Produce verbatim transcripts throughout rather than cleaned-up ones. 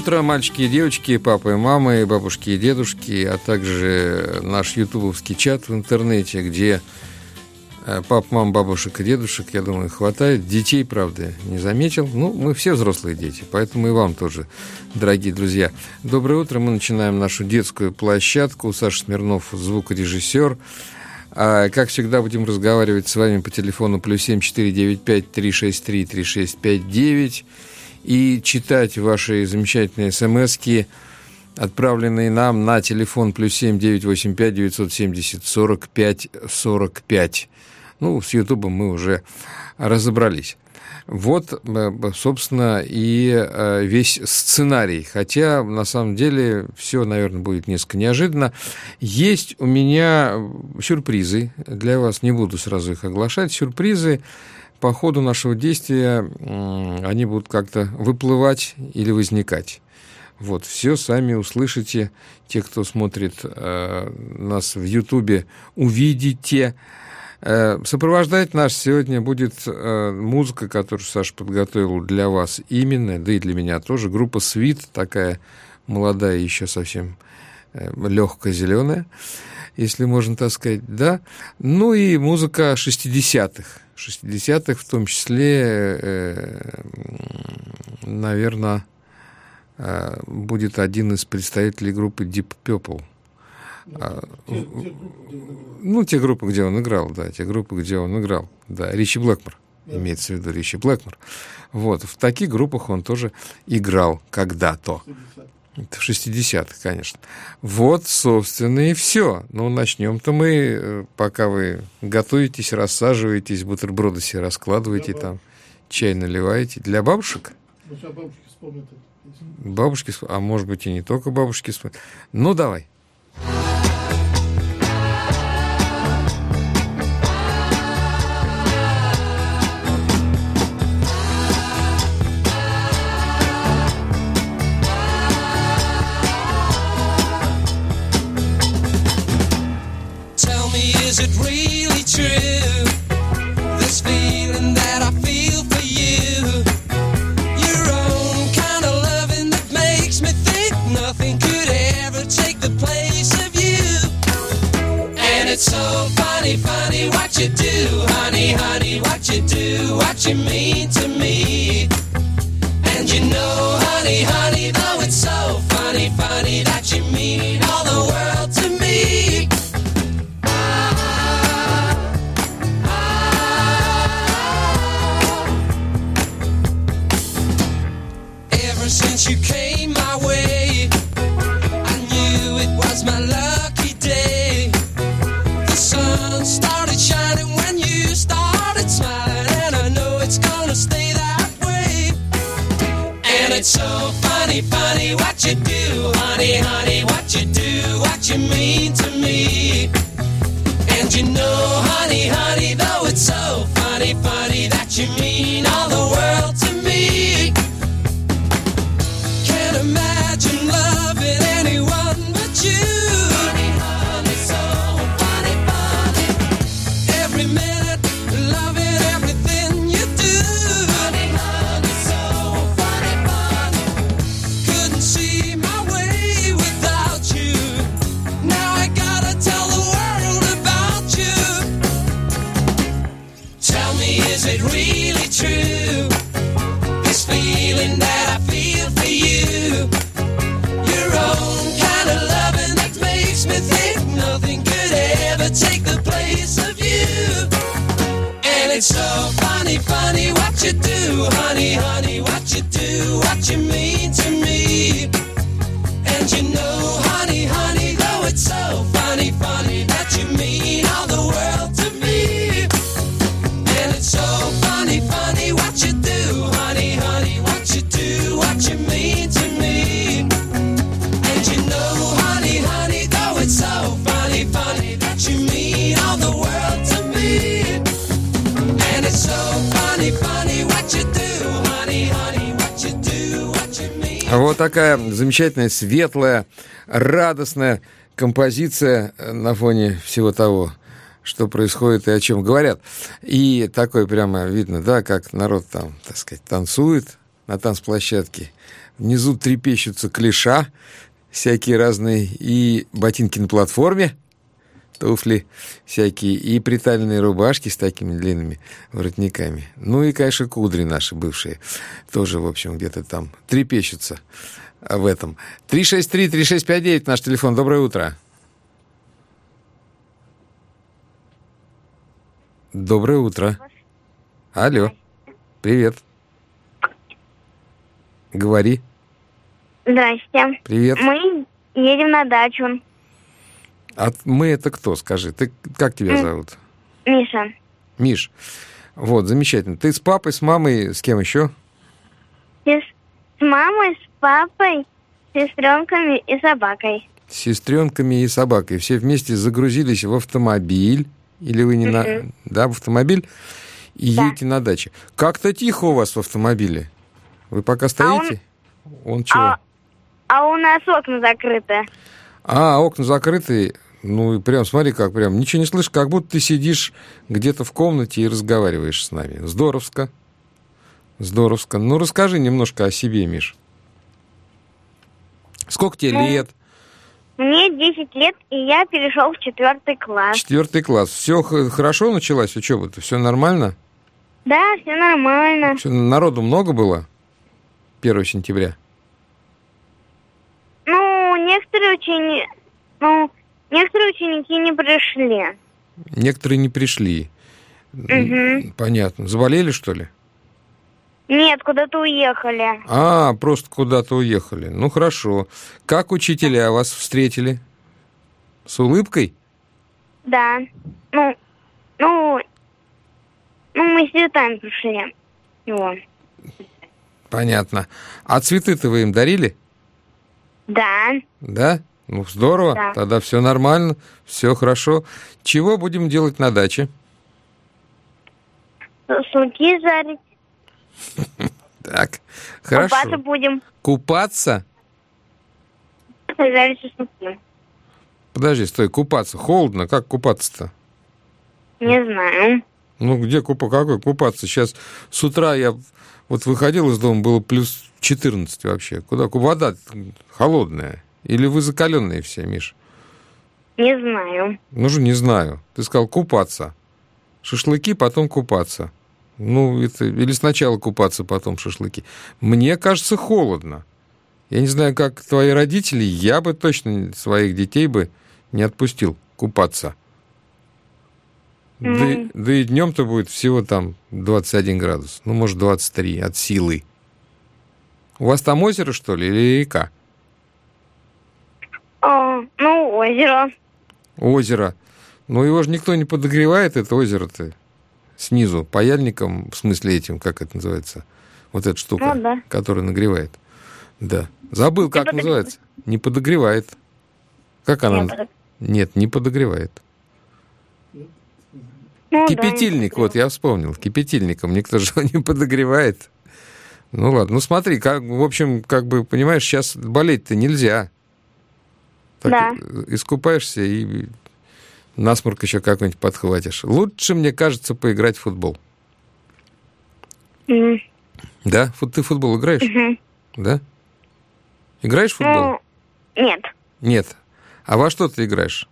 утро, мальчики и девочки, папы и мамы, бабушки и дедушки, а также наш ютубовский чат в интернете, где пап, мам, бабушек и дедушек, я думаю, хватает. Детей, правда, не заметил. Ну, мы все взрослые дети, поэтому и вам тоже, дорогие друзья. Доброе утро, мы начинаем нашу детскую площадку. Саша Смирнов, звукорежиссер. А, как всегда, будем разговаривать с вами по телефону плюс семь четыре девять пять три шесть три три шесть пять девять и читать ваши замечательные смски, отправленные нам на телефон плюс семь девять восемь пять девятьсот семьдесят сорок пять сорок пять. Ну, с Ютубом мы уже разобрались. Вот, собственно, и весь сценарий. Хотя, на самом деле, все, наверное, будет несколько неожиданно. Есть у меня сюрпризы для вас. Не буду сразу их оглашать. Сюрпризы по ходу нашего действия, они будут как-то выплывать или возникать. Вот, все сами услышите. Те, кто смотрит э, нас в Ютубе, увидите. Э, сопровождать нас сегодня будет э, музыка, которую Саша подготовил для вас именно, да и для меня тоже. Группа «Свит», такая молодая, еще совсем э, легкая, зеленая, если можно так сказать, да. Ну и музыка шестидесятых. шестидесятых, в том числе, э, наверное, э, будет один из представителей группы Deep Purple. А, те, те, ну, те группы, где он играл, да, те группы, где он играл, да, Ричи Блэкмор, да. Имеется в виду Ричи Блэкмор. Вот, в таких группах он тоже играл когда-то. В шестидесятых, конечно. Вот, собственно, и все. Ну, начнем-то мы, пока вы готовитесь, рассаживаетесь, бутерброды себе раскладываете, для там, чай наливаете. Для бабушек? Ну, сейчас бабушки вспомнят это. Бабушки, а может быть, и не только бабушки вспомнят. Ну, давай. Is it really true, this feeling that I feel for you? Your own kind of loving that makes me think nothing could ever take the place of you. And it's so funny, funny what you do, honey, honey, what you do, what you mean to me. And you know, honey, honey, though it's so funny, funny that you mean all the world to me. Since you came my way, I knew it was my lucky day. The sun started shining when you started smiling, and I know it's gonna stay that way. And it's so funny, funny what you do, honey, honey, what you do, what you mean to me. And you know, honey, honey, though it's so funny, funny that you mean all the world to me. Imagine loving anyone but you. Honey, honey, so funny, funny. Every minute, loving everything you do. Honey, honey, so funny, funny. Couldn't see my way without you. Now I gotta tell the world about you. Tell me, is it really true? This feeling that I feel for you. Your own kind of loving that makes me think nothing could ever take the place of you. And it's so funny, funny what you do, honey, honey, what you do, what you mean to me. And you know, honey, honey, though it's so funny, funny that you mean all the world to me. And it's so funny, funny what you do, honey, honey, what you do, what you mean to me. And you know, honey, honey, though it's so funny, funny that you mean all the world to me. And it's so funny, funny what you do, honey, honey, what you do, what you mean. Вот такая замечательная, светлая, радостная композиция на фоне всего того, что происходит и о чем говорят. И такое прямо видно, да, как народ там, так сказать, танцует на танцплощадке Внизу трепещутся клиша всякие разные, и ботинки на платформе, туфли всякие, и приталенные рубашки с такими длинными воротниками. Ну и, конечно, кудри наши бывшие тоже, в общем, где-то там трепещутся в этом. три шесть три три шесть пять девять наш телефон. Доброе утро. Доброе утро. Алло. Привет. Говори. Здрасте. Привет. Мы едем на дачу. А мы это кто, скажи? Ты как тебя М. зовут? Миша. Миш. Вот, замечательно. Ты с папой, с мамой, с кем еще? С, с мамой, с папой, с сестренками и собакой. С сестренками и собакой. Все вместе загрузились в автомобиль. Или вы не на... Да, в автомобиль. И Да. едете на даче. Как-то тихо у вас в автомобиле. Вы пока стоите? Он чего? А, а у нас окна закрыты. А, окна закрыты. Ну, и прям, смотри, как прям. Ничего не слышишь, как будто ты сидишь где-то в комнате и разговариваешь с нами. Здоровско. Здоровско. Ну, расскажи немножко о себе, Миш. Сколько тебе Ну, лет? Мне десять лет, и я перешел в четвертый класс. Четвертый класс. Все хорошо началась учеба-то? Все нормально? Да, все нормально. Всё, народу много было? первого сентября. Ну, некоторые ученики, ну, некоторые ученики не пришли. Некоторые не пришли. Мгм. Понятно. Заболели, что ли? Нет, куда-то уехали. А, просто куда-то уехали. Ну, хорошо. Как учителя вас встретили? С улыбкой? Да. Ну, ну, ну, мы с цветами пришли. Вот. Понятно. А цветы-то вы им дарили? Да. Да? Ну, здорово. Да. Тогда все нормально, все хорошо. Чего будем делать на даче? Шашлыки жарить. Так, хорошо. Купаться будем. Купаться? Жарить шашлыки. Подожди, стой, купаться. Холодно, как купаться-то? Не знаю. Ну, где купа, какой купаться? Сейчас с утра я вот выходил из дома, было плюс четырнадцать вообще. Куда? Вода холодная. Или вы закаленные все, Миш? Не знаю. Ну же, не знаю. Ты сказал купаться. Шашлыки, потом купаться. Ну, это... Или сначала купаться, потом шашлыки. Мне кажется, холодно. Я не знаю, как твои родители, я бы точно своих детей бы не отпустил купаться. Да, и- да и днем-то будет всего там двадцать один градус. Ну, может, двадцать три от силы. У вас там озеро, что ли, или река? О, ну, озеро. Озеро. Ну, его же никто не подогревает, это озеро-то. Снизу, паяльником, в смысле этим, как это называется? Вот эта штука, Ну, да. которая нагревает. Да. Забыл, как подогревает. называется. Не подогревает. Как она? Не подогревает. Нет, не подогревает. Ну, да, Кипятильник, не вот я вспомнил. Кипятильником никто же его не подогревает. Ну ладно, ну смотри, как, в общем, как бы, понимаешь, сейчас болеть-то нельзя. Так, Да. э, искупаешься и насморк еще какой-нибудь подхватишь. Лучше, мне кажется, поиграть в футбол. М, Да? Фут- Ты в футбол играешь? мгм. Да? Играешь в футбол? Ну, нет. Нет. А во что ты играешь?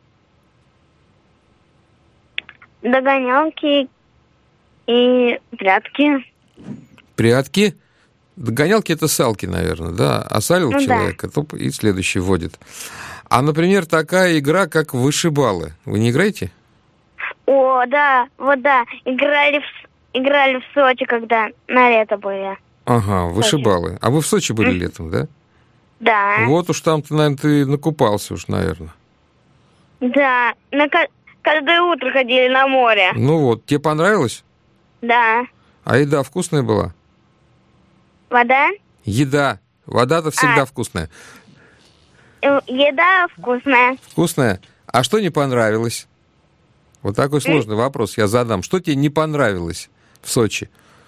Догонялки и прятки. Прятки? Догонялки — это салки, наверное, да? Осалил Ну да. человека, то и следующий вводит. А, например, такая игра, как вышибалы. Вы не играете? О, да, вот да. Играли в, С- играли в Сочи, когда на лето были. Ага, вышибалы. А вы в Сочи были М. летом, да? Да. Вот уж там-то, наверное, ты накупался уж, наверное. Да. На ка- каждое утро ходили на море. Ну вот, тебе понравилось? Да. А еда вкусная была? Вода. Еда. Вода-то всегда А. вкусная. э, Еда вкусная. Вкусная. А что не понравилось? Вот такой сложный вопрос я задам. Что тебе не понравилось в Сочи?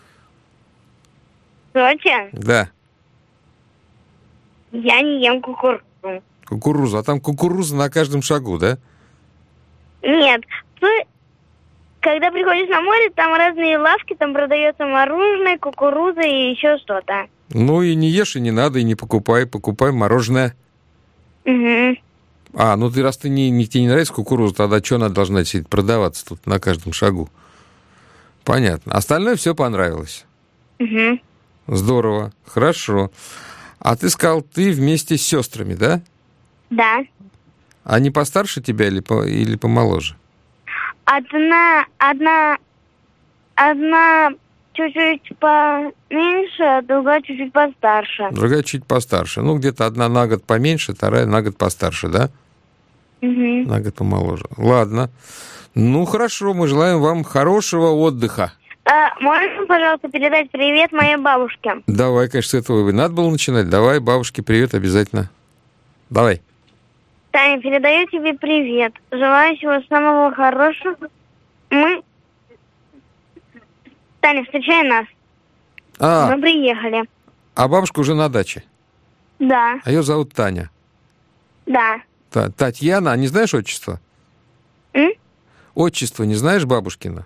В Сочи Да, я не ем кукурузу. кукуруза. А там кукуруза на каждом шагу, да? Нет. Ты- Когда приходишь на море, там разные лавки, там продается мороженое, кукуруза и еще что-то. Ну и не ешь, и не надо, и не покупай. Покупай мороженое. Угу. А, ну ты раз ты не, не, тебе не нравится кукуруза, тогда что она должна сидеть, продаваться тут на каждом шагу? Понятно. Остальное все понравилось. Угу. Здорово. Хорошо. А ты сказал, ты вместе с сестрами, да? Да. Они постарше тебя или, по, или помоложе? Одна, одна, одна чуть-чуть поменьше, а другая чуть-чуть постарше. Другая чуть постарше. Ну, где-то одна на год поменьше, вторая на год постарше, да? Угу. На год помоложе. Ладно. Ну, хорошо, мы желаем вам хорошего отдыха. А, можно, пожалуйста, передать привет моей бабушке? Давай, конечно, с этого и надо было начинать. Давай, бабушке привет обязательно. Давай. Таня, передаю тебе привет. Желаю всего самого хорошего. Мы... Таня, встречай нас. А, Мы приехали. а бабушка уже на даче. Да, А ее зовут Таня. да. Та- Татьяна, а не знаешь отчество? М? Отчество не знаешь бабушкина?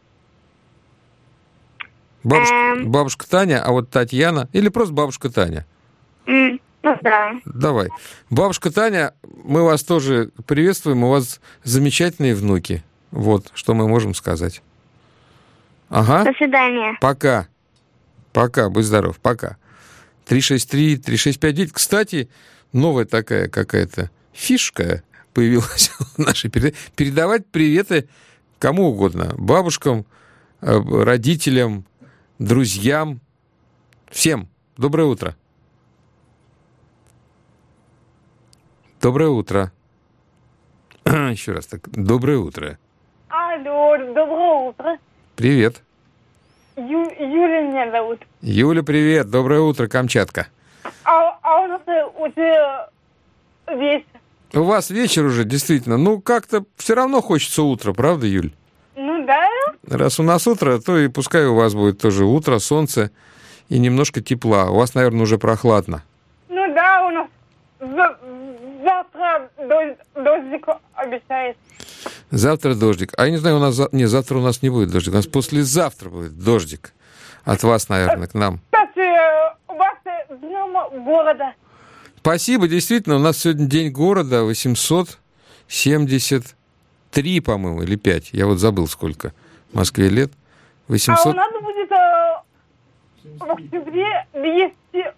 Бабушка, Эм. бабушка Таня, а вот Татьяна... Или просто бабушка Таня. М, Ну да. Давай. Бабушка Таня, мы вас тоже приветствуем. У вас замечательные внуки. Вот, что мы можем сказать. Ага. До свидания. Пока. Пока. Будь здоров. Пока. три шесть три три шесть пять девять. Кстати, новая такая какая-то фишка появилась в нашей передаче. Передавать приветы кому угодно. Бабушкам, э, родителям, друзьям. Всем. Доброе утро. Доброе утро. Еще раз так. Доброе утро. Алло, доброе утро. Привет. Ю- Юля меня зовут. Юля, привет. Доброе утро, Камчатка. А, а у нас э, уже вечер. У вас вечер уже, действительно. Ну, как-то все равно хочется утро, правда, Юль? Ну да. Раз у нас утро, то и пускай у вас будет тоже утро, солнце и немножко тепла. У вас, наверное, уже прохладно. Ну да, у нас за- завтра дождь, дождик обещает. Завтра дождик. А я не знаю, у нас... за- Не, завтра у нас не будет дождик. У нас послезавтра будет дождик. От вас, наверное, к нам. Кстати, э, у вас э, днем города. Спасибо, действительно, у нас сегодня день города, восемьсот семьдесят три, по-моему, или пять. Я вот забыл, сколько в Москве лет. А у восемьсот... нас будет э, в октябре двести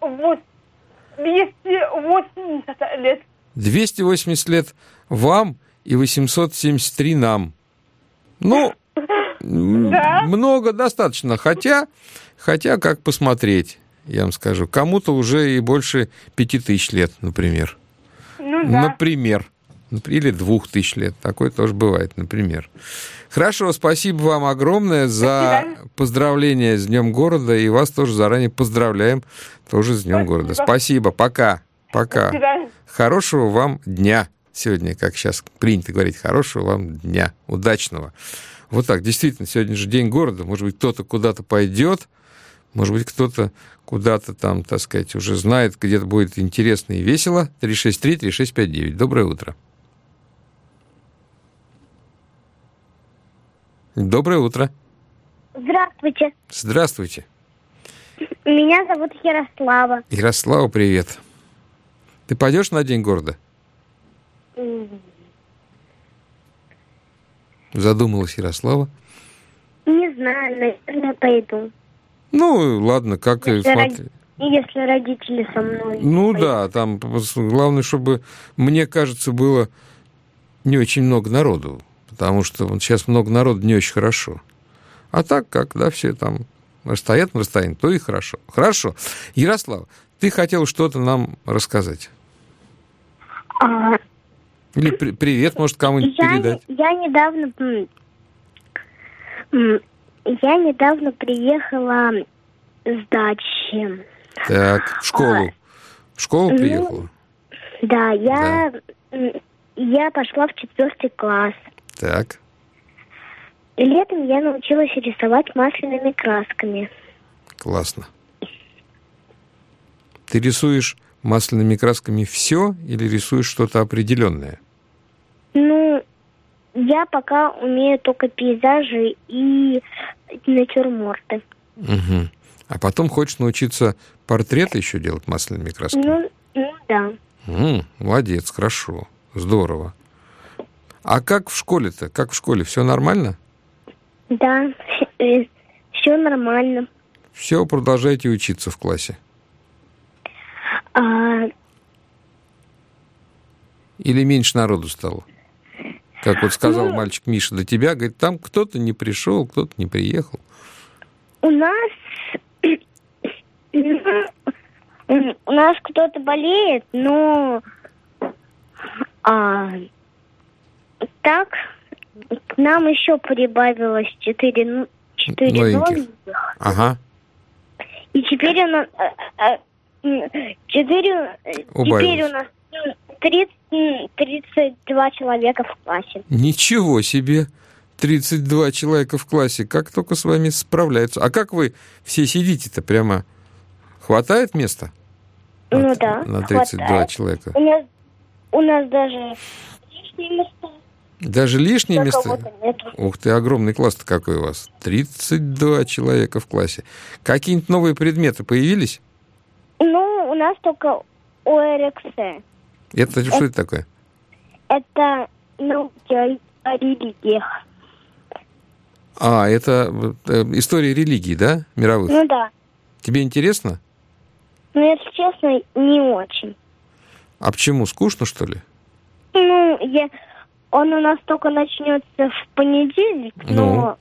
восемьдесят лет. двести восемьдесят лет вам и восемьсот семьдесят три нам. Ну, м, Да. много достаточно. Хотя, хотя, как посмотреть, я вам скажу. Кому-то уже и больше пяти тысяч лет, например. Ну да. Например. Или двух тысяч лет. Такое тоже бывает, например. Хорошо, спасибо вам огромное за свидания. поздравления с Днем города. И вас тоже заранее поздравляем тоже с Днем Спасибо. города. Спасибо. Пока. До Пока. свидания. Хорошего вам дня сегодня, как сейчас принято говорить, хорошего вам дня, удачного. Вот так, действительно, сегодня же день города, может быть, кто-то куда-то пойдет, может быть, кто-то куда-то там, так сказать, уже знает, где-то будет интересно и весело. три шесть три три шесть пять девять. Доброе утро. Доброе утро. Здравствуйте. Здравствуйте. Меня зовут Ярослава. Ярослава, привет. Ты пойдешь на День города? Задумалась Ярослава. Не знаю, наверное, пойду. Ну, ладно, как и Если, смотри. род- если родители со мной. Ну пойдут. да, там главное, чтобы, мне кажется, было не очень много народу, потому что вот сейчас много народу не очень хорошо. А так, как, да, все там стоят на расстоянии, то и хорошо. Хорошо. Ярослав, ты хотел что-то нам рассказать? А, Или при- привет, может, кому-нибудь я, передать? я недавно... м, м, Я недавно приехала с дачи. Так, в школу. В школу ну, приехала? Да, я, м, я пошла в четвертый класс. Так. И летом я научилась рисовать масляными красками. Классно. Ты рисуешь масляными красками все или рисуешь что-то определенное? Ну, я пока умею только пейзажи и натюрморты. Угу. А потом хочешь научиться портреты еще делать масляными красками? Ну, ну да. М, молодец, хорошо, здорово. А как в школе-то? Как в школе? Все нормально? Да, все нормально. Все, продолжайте учиться в классе? А, Или меньше народу стало? Как вот сказал Ну- мальчик Миша до тебя, говорит, там кто-то не пришел, кто-то не приехал. у нас у нас кто-то болеет, но а, так к нам еще прибавилось четыре, ну, четыре Новеньких. новеньких. Ага, И теперь у нас а, а, м, четыре, э, Убавилось. теперь у нас м, тридцать, м, тридцать два человека в классе. ничего себе. тридцать два человека в классе. Как только с вами справляются. А как вы все сидите-то прямо? Хватает места? Ну На- да, На тридцать два хватает. человека. У нас у нас даже лишние места. Даже лишние для места? кого-то нету. Ух ты, огромный класс-то какой у вас. тридцать два человека в классе. Какие-нибудь новые предметы появились? Ну, у нас только ОРХ. Это что это такое? Это науки о, о религиях. А, это э, история религий, да, мировых? Ну да. Тебе интересно? Но, если честно, не очень. А почему, скучно, что ли? Ну, я, он у нас только начнется в понедельник, но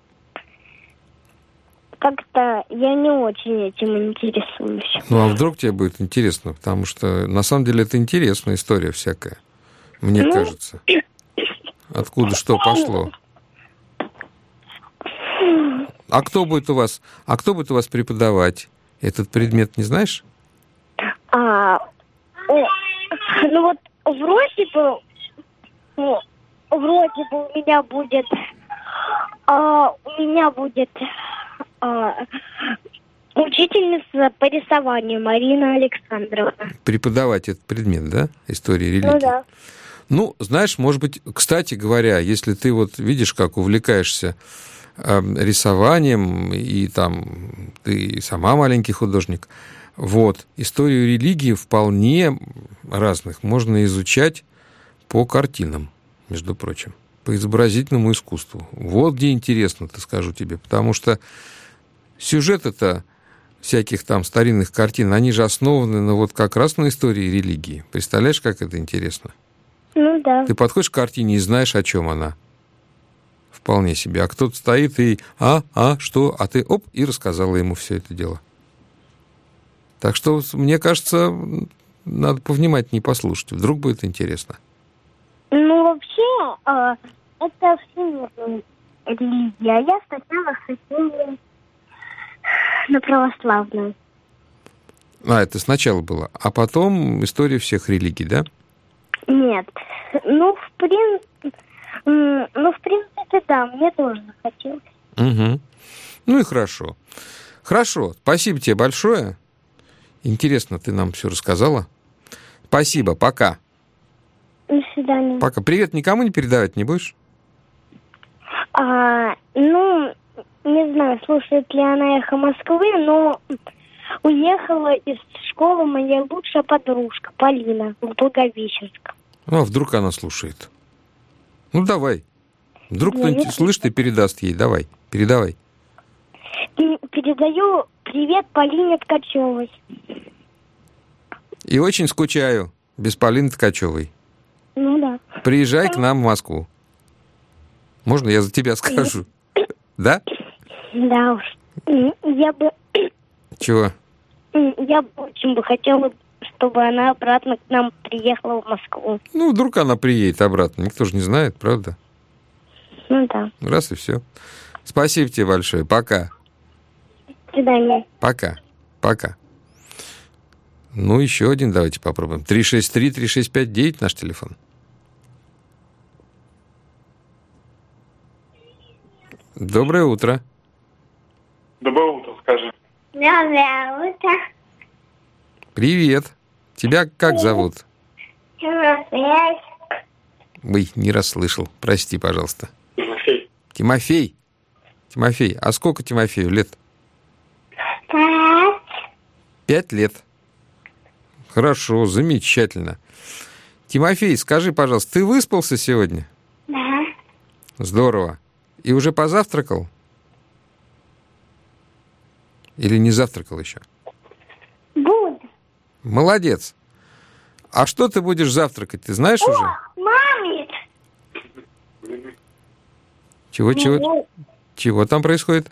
как-то я не очень этим интересуюсь. Ну, а вдруг тебе будет интересно? Потому что, на самом деле, это интересная история всякая, мне Ну. кажется. Откуда что пошло? А кто будет у вас, а кто будет у вас преподавать этот предмет, не знаешь? А, о, ну вот вроде бы, ну, вроде бы у меня будет, а, у меня будет а, учительница по рисованию Марина Александровна. Преподавать этот предмет, да? История религии. Ну да. Ну, знаешь, может быть, кстати говоря, если ты вот видишь, как увлекаешься э, рисованием, и там ты сама маленький художник, вот, историю религии вполне разных можно изучать по картинам, между прочим, по изобразительному искусству. Вот где интересно-то, скажу тебе, потому что сюжеты-то всяких там старинных картин, они же основаны на вот как раз на истории религии. Представляешь, как это интересно? Ну да. Ты подходишь к картине и знаешь, о чем она. Вполне себе. А кто-то стоит и а, а, что? А ты оп, и рассказала ему все это дело. Так что, мне кажется, надо повнимательнее послушать. Вдруг будет интересно. Ну вообще, а, это всемирная религия, а я сначала хотела на православную. А, это сначала было. А потом история всех религий, да? Нет. Ну, в принципе, ну, в принципе, да, мне тоже захотелось. Угу. Ну и хорошо. Хорошо. Спасибо тебе большое. Интересно, ты нам все рассказала. Спасибо. Пока. До свидания. Пока. Привет никому не передавать не будешь? А, ну, не знаю, слушает ли она «Эхо Москвы», но уехала из школы моя лучшая подружка Полина в Благовещенск. Ну, а вдруг она слушает? Ну, давай. Вдруг Я кто-нибудь не слышит и передаст ей. Давай, передавай. М, Передаю привет Полине Ткачевой. И очень скучаю без Полины Ткачевой. Ну да. Приезжай к нам в Москву. Можно я за тебя скажу? Да? Да уж. М, Я бы, Чего? м, я бы очень бы хотела, чтобы она обратно к нам приехала в Москву. Ну, вдруг она приедет обратно. Никто же не знает, правда? Ну да. Раз и все. Спасибо тебе большое. Пока. До свидания. Пока. Пока. Ну, еще один давайте попробуем. три шесть три три шесть пять девять наш телефон. Доброе утро. Доброе утро, скажи. Доброе утро. Привет. Тебя как зовут? Тимофей. Ой, не расслышал. Прости, пожалуйста. Тимофей. Тимофей. Тимофей. А сколько Тимофею лет? Так. Пять лет. Хорошо, замечательно. Тимофей, скажи, пожалуйста, ты выспался сегодня? Да. Здорово. И уже позавтракал? Или не завтракал еще? Буду. Молодец. А что ты будешь завтракать, ты знаешь уже? Мамит. Чего, чего, чего там происходит?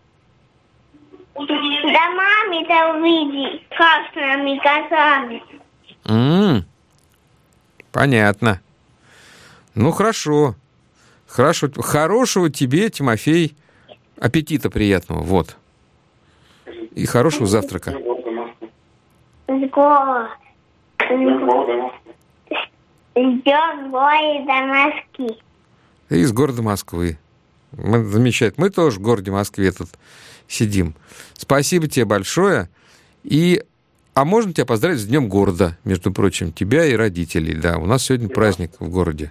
Да маме-то увиди красными глазами. М-м, понятно. Ну, хорошо. Хорошо. Хорошего тебе, Тимофей, аппетита приятного. Вот. И хорошего завтрака. С города. Идем в городе до Москвы. Из города Москвы. Мы, замечательно. Мы тоже в городе Москве тут сидим. Спасибо тебе большое. И, а можно тебя поздравить с Днем города, между прочим, тебя и родителей. Да, у нас сегодня праздник в городе.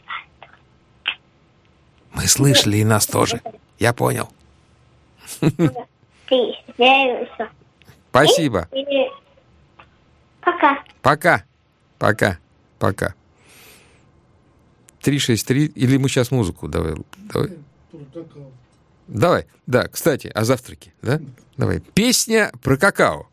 Мы слышали, и нас тоже. Я понял. Ты, Заюша. Спасибо. Пока. Пока. Пока. Пока. три шесть три. Или мы сейчас музыку давай. Давай. Давай. Да, кстати, о завтраке. Да? Давай. Песня про какао.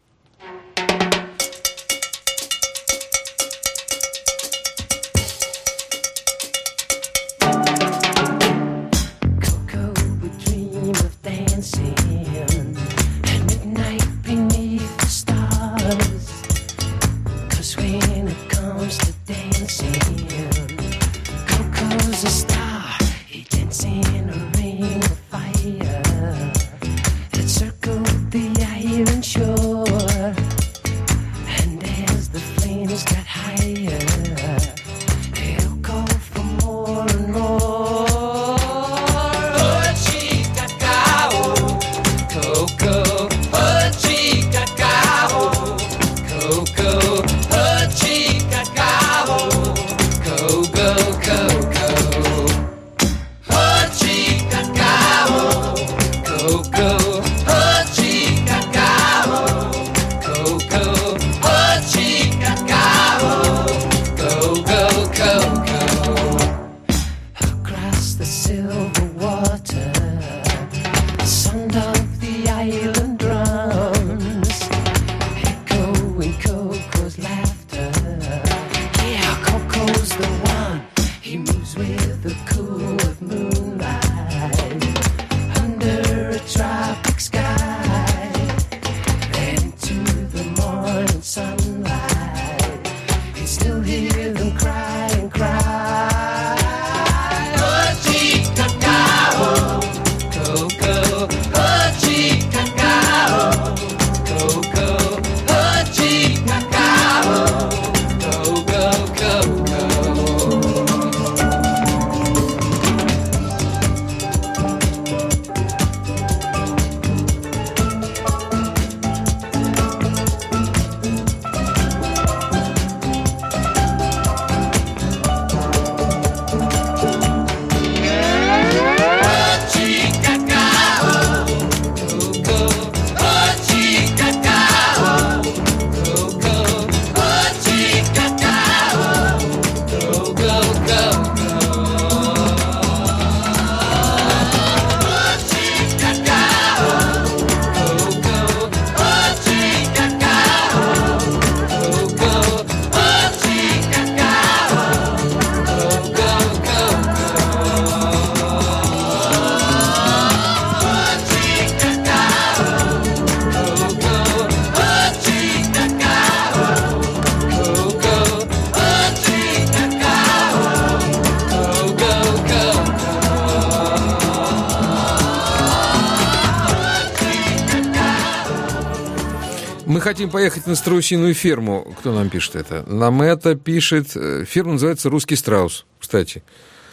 Мы хотим поехать на страусиную ферму. Кто нам пишет это? Нам это пишет... Ферма называется «Русский страус», кстати.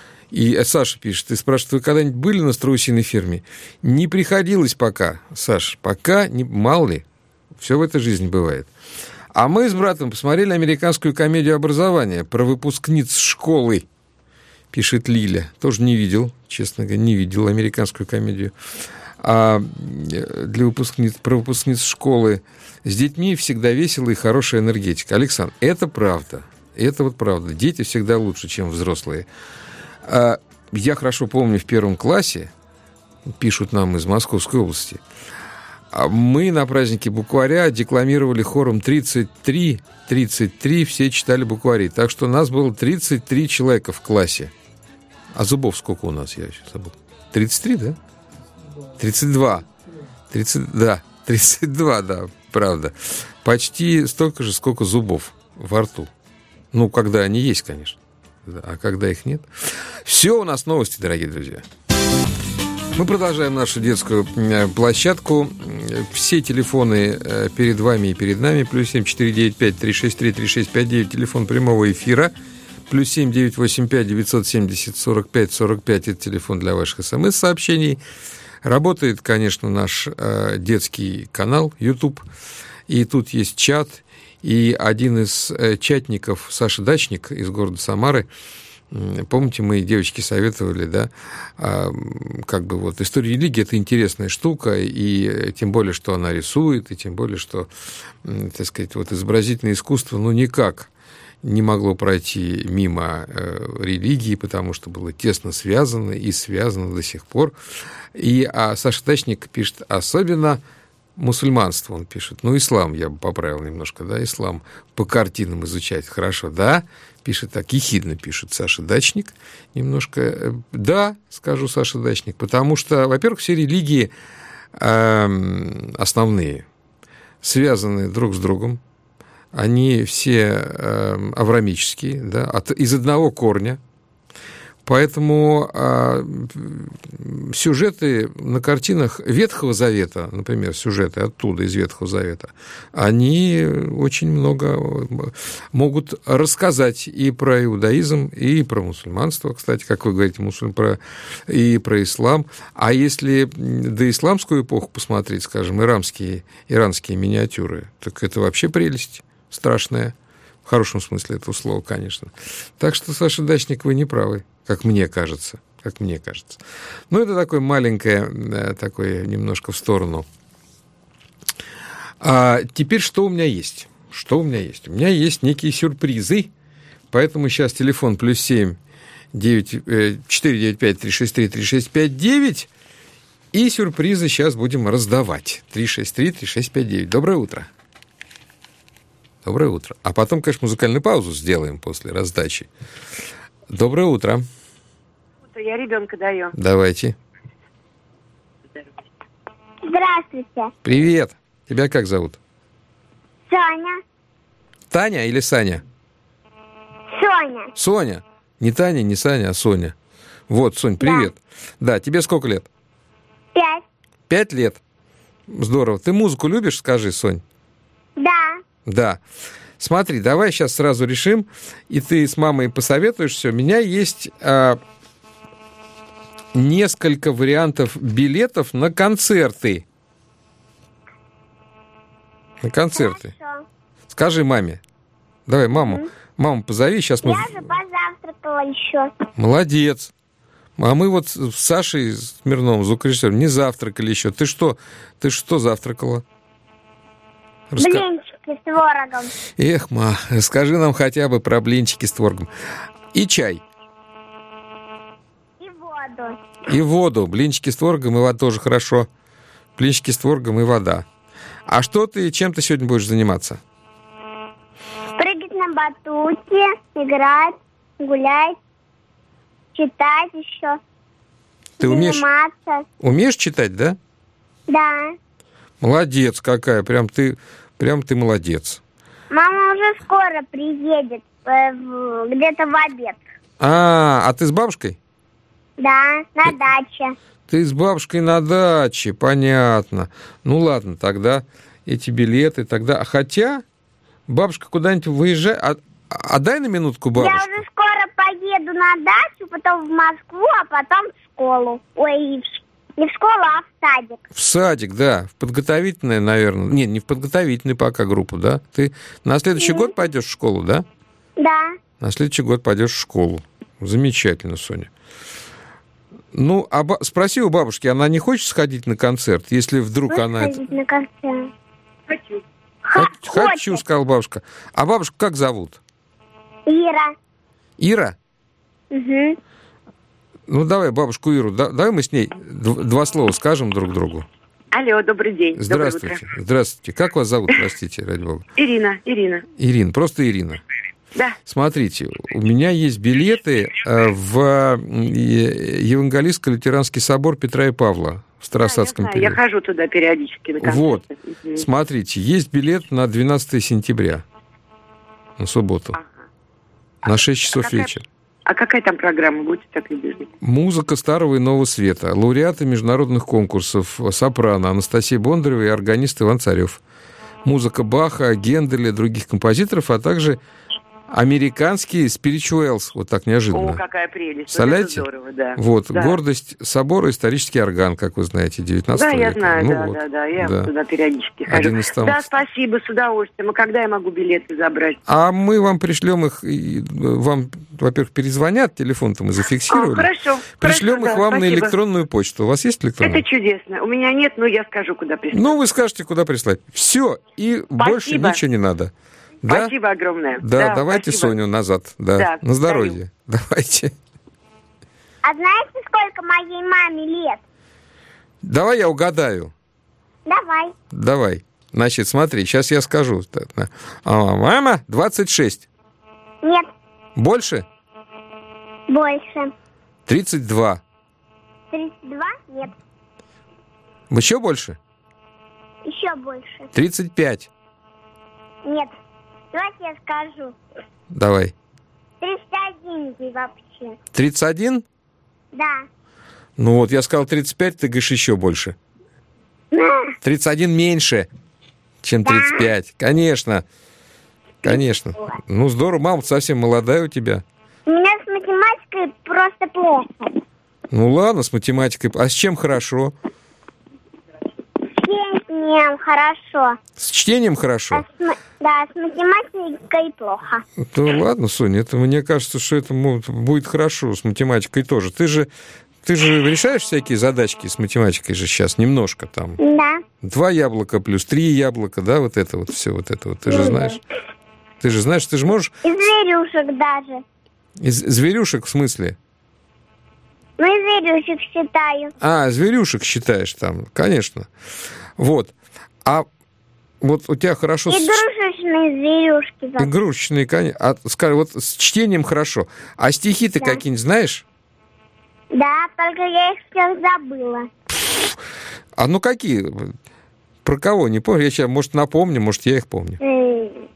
И Саша пишет, и спрашивает, вы когда-нибудь были на страусиной ферме? Не приходилось пока, Саш, пока, не, мало ли, все в этой жизни бывает. А мы с братом посмотрели американскую комедию образования про выпускниц школы, пишет Лиля. Тоже не видел, честно говоря, не видел американскую комедию А для выпускниц, про выпускниц школы с детьми всегда весело и хорошая энергетика. Александр, это правда. Это вот правда. Дети всегда лучше, чем взрослые. А я хорошо помню в первом классе, пишут нам из Московской области, мы на празднике букваря декламировали хором тридцать три, тридцать три, все читали буквари. Так что у нас было тридцать три человека в классе. А зубов сколько у нас, я сейчас забыл? тридцать три, да? тридцать два. тридцать, да, тридцать два, да, правда. Почти столько же, сколько зубов во рту. Ну, когда они есть, конечно. А когда их нет? Все, у нас новости, дорогие друзья. Мы продолжаем нашу детскую площадку. Все телефоны перед вами и перед нами. Плюс семь четыре девять пять три шесть три три шесть пять девять. Телефон прямого эфира. Плюс семь девять восемь пять девятьсот семьдесят сорок пять сорок пять. Это телефон для ваших смс-сообщений. Работает, конечно, наш э, детский канал YouTube. И тут есть чат. И один из э, чатников, Саша Дачник из города Самары, помните, мы девочки советовали, да, как бы вот история религии – это интересная штука, и тем более, что она рисует, и тем более, что, так сказать, вот изобразительное искусство, ну, никак не могло пройти мимо религии, потому что было тесно связано и связано до сих пор. И а Саша Дачник пишет, особенно мусульманство, он пишет, ну, ислам, я бы поправил немножко, да, ислам по картинам изучать хорошо, да, пишет так, ехидно пишет Саша Дачник, немножко, да, скажу Саша Дачник, потому что, во-первых, все религии э, основные связаны друг с другом, они все э, авраамические, да, от, из одного корня. Поэтому а, сюжеты на картинах Ветхого Завета, например, сюжеты оттуда, из Ветхого Завета, они очень много могут рассказать и про иудаизм, и про мусульманство, кстати, как вы говорите, мусульм, про, и про ислам. А если доисламскую эпоху посмотреть, скажем, иранские, иранские миниатюры, так это вообще прелесть страшная. В хорошем смысле этого слова, конечно. Так что, Саша Дачник, вы не правы, как мне кажется. Как мне кажется. Ну, это такое маленькое, такое немножко в сторону. А теперь что у меня есть? Что у меня есть? У меня есть некие сюрпризы, поэтому сейчас телефон плюс семь четыре девять пять три шесть три три шесть пять девять, и сюрпризы сейчас будем раздавать. три шесть три три шесть пять девять. Доброе утро. Доброе утро. А потом, конечно, музыкальную паузу сделаем после раздачи. Доброе утро. Я ребенка даю. Давайте. Здравствуйте. Привет. Тебя как зовут? Соня. Таня или Саня? Соня. Соня. Не Таня, не Саня, а Соня. Вот, Сонь, привет. Да, да, тебе сколько лет? Пять. Пять лет. Здорово. Ты музыку любишь, скажи, Сонь? Да. Да. Смотри, давай сейчас сразу решим, и ты с мамой посоветуешь все. У меня есть а, несколько вариантов билетов на концерты. На концерты. Хорошо. Скажи маме. Давай, маму. Mm-hmm. Маму позови, сейчас мы... Я же позавтракала еще. Молодец. А мы вот с Сашей Смирновым, звукорежиссером, не завтракали еще. Ты что? Ты что завтракала? Раска... Блинчики с творогом. Эх, ма, скажи нам хотя бы про блинчики с творогом. И чай. И воду. И воду. Блинчики с творогом и вода тоже хорошо. Блинчики с творогом и вода. А что ты, чем ты сегодня будешь заниматься? Прыгать на батуте, играть, гулять, читать еще. Ты умеешь, заниматься. Умеешь читать, да? Да. Молодец какая, прям ты, прям ты молодец. Мама уже скоро приедет, э, в, где-то в обед. А, а ты с бабушкой? Да, на даче. Ты с бабушкой на даче, понятно. Ну ладно, тогда эти билеты, тогда... Хотя бабушка куда-нибудь выезжает... А, а дай на минутку бабушку. Я уже скоро поеду на дачу, потом в Москву, а потом в школу. Ой, не в школу, а в садик. В садик, да. В подготовительное, наверное. Нет, не в подготовительный пока группу, да? Ты на следующий mm-hmm. год пойдешь в школу, да? Да. На следующий год пойдешь в школу. Замечательно, Соня. Ну, а ба- спроси у бабушки, она не хочет сходить на концерт, если вдруг Хочешь она... это- ходить на концерт? Хочу. Ха- Хо- Хочу, хочет. сказала бабушка. А бабушку как зовут? Ира. Ира? Угу. Ну, давай бабушку Иру, да- давай мы с ней д- два слова скажем друг другу. Алло, добрый день. Доброе Здравствуйте. утро. Здравствуйте. Как вас зовут, простите, ради бога? Ирина, Ирина. Ирина, просто Ирина. Да. Смотрите, у меня есть билеты э, в э, Евангелистско-лютеранский собор Петра и Павла в Старосадском Да, я, знаю, я периоде. хожу туда периодически на концерты. Вот. Мгм. Смотрите, есть билет на двенадцатое сентября, на субботу, Ага. на шесть часов какая- вечера. А какая там программа, будьте так любезны? Музыка старого и нового света. Лауреаты международных конкурсов сопрано Анастасия Бондарева и органист Иван Царев. Музыка Баха, Генделя, других композиторов, а также американский спиричуэлс. Вот так неожиданно. О, какая прелесть. Представляете? Вот это здорово, да. Вот, Да. гордость собора, исторический орган, как вы знаете, девятнадцатого Да, я века. знаю, Ну да, вот, да, да, я да. туда периодически хожу. Один из там- Да, спасибо, с удовольствием. А когда я могу билеты забрать? А мы вам пришлем их, и вам, во-первых, перезвонят, телефон-то мы А, зафиксировали. хорошо. Пришлем хорошо, их да, вам на спасибо. электронную почту. У вас есть электронная? Это чудесно. У меня нет, но я скажу, куда прислать. Ну, вы скажете, куда прислать. Все, и больше ничего не надо. Да? Спасибо огромное. Да, давайте спасибо. Соню назад. Да, Да, на здоровье. Давайте. А знаете, сколько моей маме лет? Давай я угадаю. Давай. Давай. Значит, смотри, сейчас я скажу. Так, да. А, мама, двадцать шесть. Нет, Больше? больше. тридцать два. тридцать два? Нет, Еще больше? еще больше. тридцать пять. Нет. Давайте я скажу. Давай. тридцать один ей вообще. тридцать один? Да. Ну вот, я сказал тридцать пять, ты говоришь еще больше. тридцать один меньше, чем тридцать пять. Конечно. Конечно. Ну, здорово. Мама совсем молодая у тебя. У меня с математикой просто плохо. Ну, ладно, с математикой. А с чем хорошо? С чтением хорошо. С чтением А хорошо? с ма- да, с математикой плохо. Да ладно, Соня, это мне кажется, что это мо- будет хорошо с математикой тоже. Ты же, ты же решаешь всякие задачки с математикой же сейчас немножко там. Да. Два яблока плюс три яблока, да, вот это вот все, вот это вот. Ты же знаешь. Ты же знаешь, ты же можешь И зверюшек даже. из зверюшек в смысле? Ну и зверюшек считаю. А, зверюшек считаешь там, конечно. Вот. А вот у тебя хорошо... с- Игрушечные зверюшки. вообще. Игрушечные, конечно. А, скажи, вот с чтением хорошо. А стихи ты Да. какие-нибудь знаешь? Да, только я их всех забыла. А ну какие? Про кого? Не помню. Я сейчас, может, напомню, может, я их помню. М.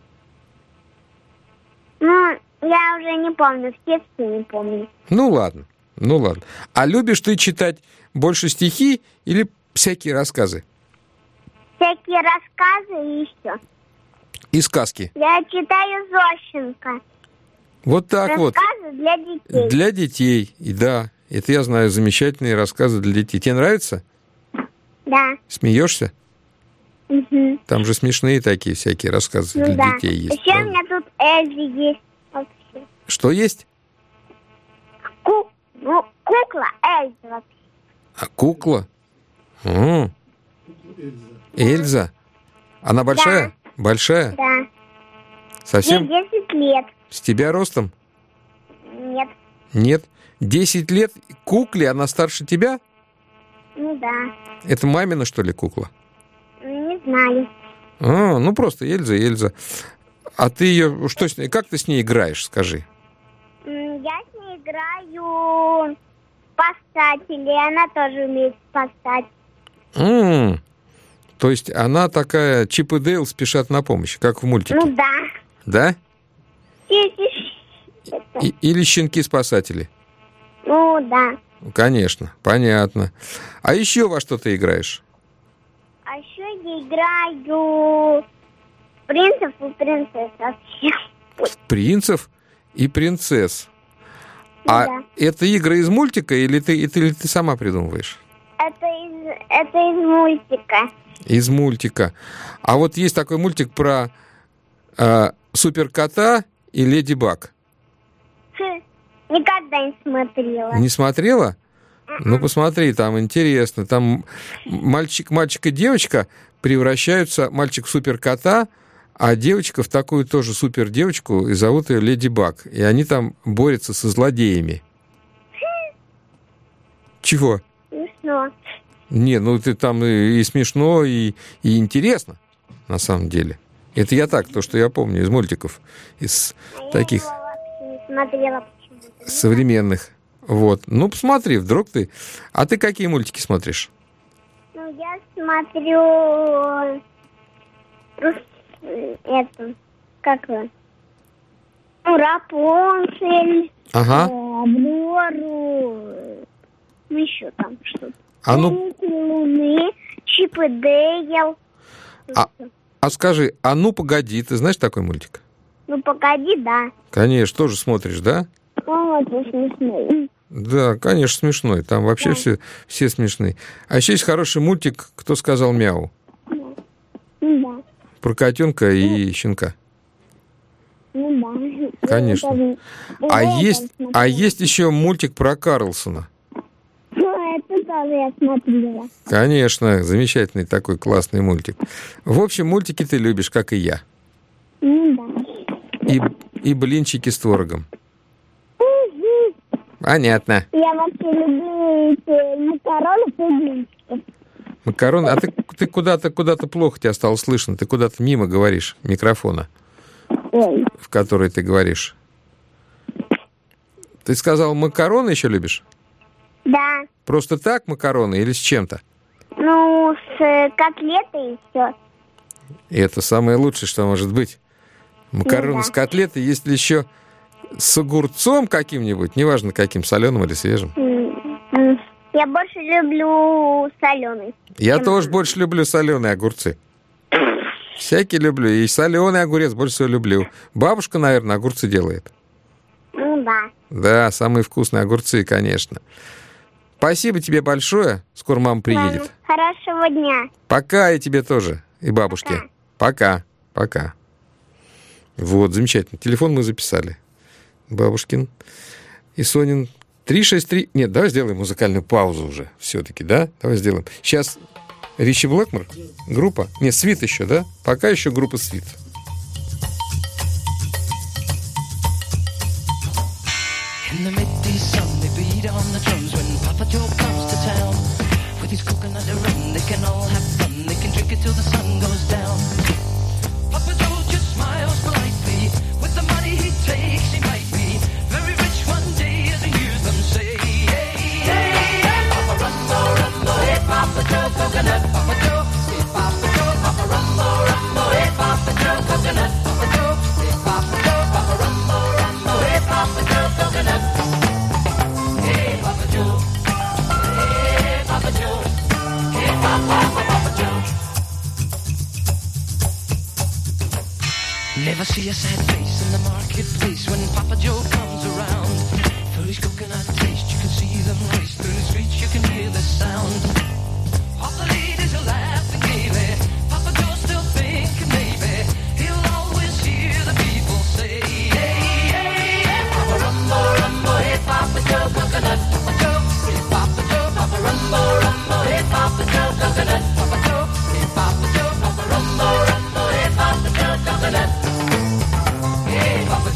Ну, я уже не помню, в детстве не помню. Ну, ладно. Ну, ладно. А любишь ты читать больше стихи или всякие рассказы? Всякие рассказы и еще. И сказки? Я читаю Зощенко. Вот так вот. Рассказы для детей. Для детей. И да, это я знаю, замечательные рассказы для детей. Тебе нравится? Да. Смеешься? Угу. Там же смешные такие всякие рассказы Ну для да. детей есть. Еще у правда? меня тут Эльзи есть. Вообще. Что есть? Ку- ну, кукла Эльза вообще. А кукла? М. Эльза. Она большая? Большая? Да. Ей Совсем десять лет. с тебя ростом? Нет. Нет. Десять лет кукле, она старше тебя? Ну да. Это мамина, что ли, кукла? Не знаю. А, ну просто Эльза, Эльза. А ты ее, что с ней, как ты с ней играешь, скажи? М, Я с ней играю спасателей, и она тоже умеет спасать. М, То есть она такая Чип и Дейл спешат на помощь, как в мультике, Ну да. да? Си-си-си. И- или щенки-спасатели? Ну да. Конечно, понятно. А еще во что ты играешь? А еще я играю принцев и принцесс вообще. Принцев и принцесс. А Да. это игры из мультика или ты, или ты сама придумываешь? Это из, это из мультика. Из мультика. А вот есть такой мультик про э, суперкота и леди Баг. Хм, никогда не смотрела. Не смотрела? Ну, посмотри, там интересно. Там мальчик, мальчик и девочка превращаются, мальчик в суперкота, а девочка в такую тоже супердевочку, и зовут ее Леди Баг. И они там борются со злодеями. Чего? Смешно. Не, ну ты там и, и смешно, и, и интересно, на самом деле. Это я так, то, что я помню из мультиков, из А таких я его вообще не смотрела почему-то. современных. Вот. Ну, посмотри, вдруг ты... А ты какие мультики смотришь? Ну, я смотрю... рус- Это... Как его? Ну, Рапунцель. Ага. Аврору. Ну, еще там что-то. А ну, Хранитель Луны. Чип и Дейл. А- а скажи, а ну погоди, ты знаешь такой мультик? Ну, погоди, да. Конечно, тоже смотришь, да? Ну, это смешно. Да, конечно, смешной. Там вообще Да. все, все смешные. А еще есть хороший мультик «Кто сказал мяу?» Ну, да. про котенка и щенка. Ну, да. Конечно. Я А даже- я есть, там а смотрела. есть еще мультик про Карлсона. Ну, это тоже я смотрела. Конечно, замечательный такой классный мультик. В общем, мультики ты любишь, как и я. Ну, да. И, и блинчики с творогом. Мгм. Понятно. Я вообще люблю эти макароны и блинчики. Макароны. А ты, ты куда-то, куда-то плохо тебя стало слышно. Ты куда-то мимо говоришь микрофона, Ой. в который ты говоришь. Ты сказал, макароны еще любишь? Да. Просто так макароны или с чем-то? Ну, с э, котлетой и все. И это самое лучшее, что может быть. Макароны Ну да. с котлетой, если еще с огурцом каким-нибудь, неважно каким, соленым или свежим. Я больше люблю соленый. Я Чем- тоже больше люблю соленые огурцы. Всякие люблю. И соленый огурец больше всего люблю. Бабушка, наверное, огурцы делает. Ну, да. Да, самые вкусные огурцы, конечно. Спасибо тебе большое. Скоро мама приедет. Ладно. Хорошего дня. Пока, и тебе тоже. И бабушке. Пока. Пока. Вот, замечательно. Телефон мы записали. Бабушкин и Сонин. три шесть три... Нет, давай сделаем музыкальную паузу уже. Все-таки, да? Давай сделаем. Сейчас Ричи Блэкмор, группа. Нет, Свит еще, да? Пока еще группа Свит. In the midday sun, they beat on the drums when Papa Joe comes to town. With his coconut rum, they can all have fun. They can drink it till the sun goes down. Papa Joe just smiles politely. With the money he takes, he might be very rich one day, as he hears them say. Hey, hey, hey, Papa Rumbo, Rumbo, hey, Papa Joe coconut, Papa Joe, hey, Papa Joe, Papa Rumbo, Rumbo, hey, Papa Joe coconut, Papa Joe, hey, Papa Joe, Papa Rumbo, Rumbo, hey, Papa Joe coconut. Hey, Papa Joe, hey, Papa Joe, hey, Papa, Papa Joe. Never see a sad face in the marketplace when Papa Joe comes around. For his coconut taste, you can see them race through the streets, you can hear the sound. All the ladies are laughing gaily. Papa Joe's still thinking maybe he'll always hear the people say, hey, hey, hey, Papa Rumbo, Rumbo, hey, Papa Joe coconut, Papa Joe, hey, Papa Joe, Papa Rumbo, Rumbo, hey, Papa Joe coconut, Papa Joe, hey, Papa Joe, Papa Rumbo, Rumbo, hey, Papa Joe coconut. Hey, Papa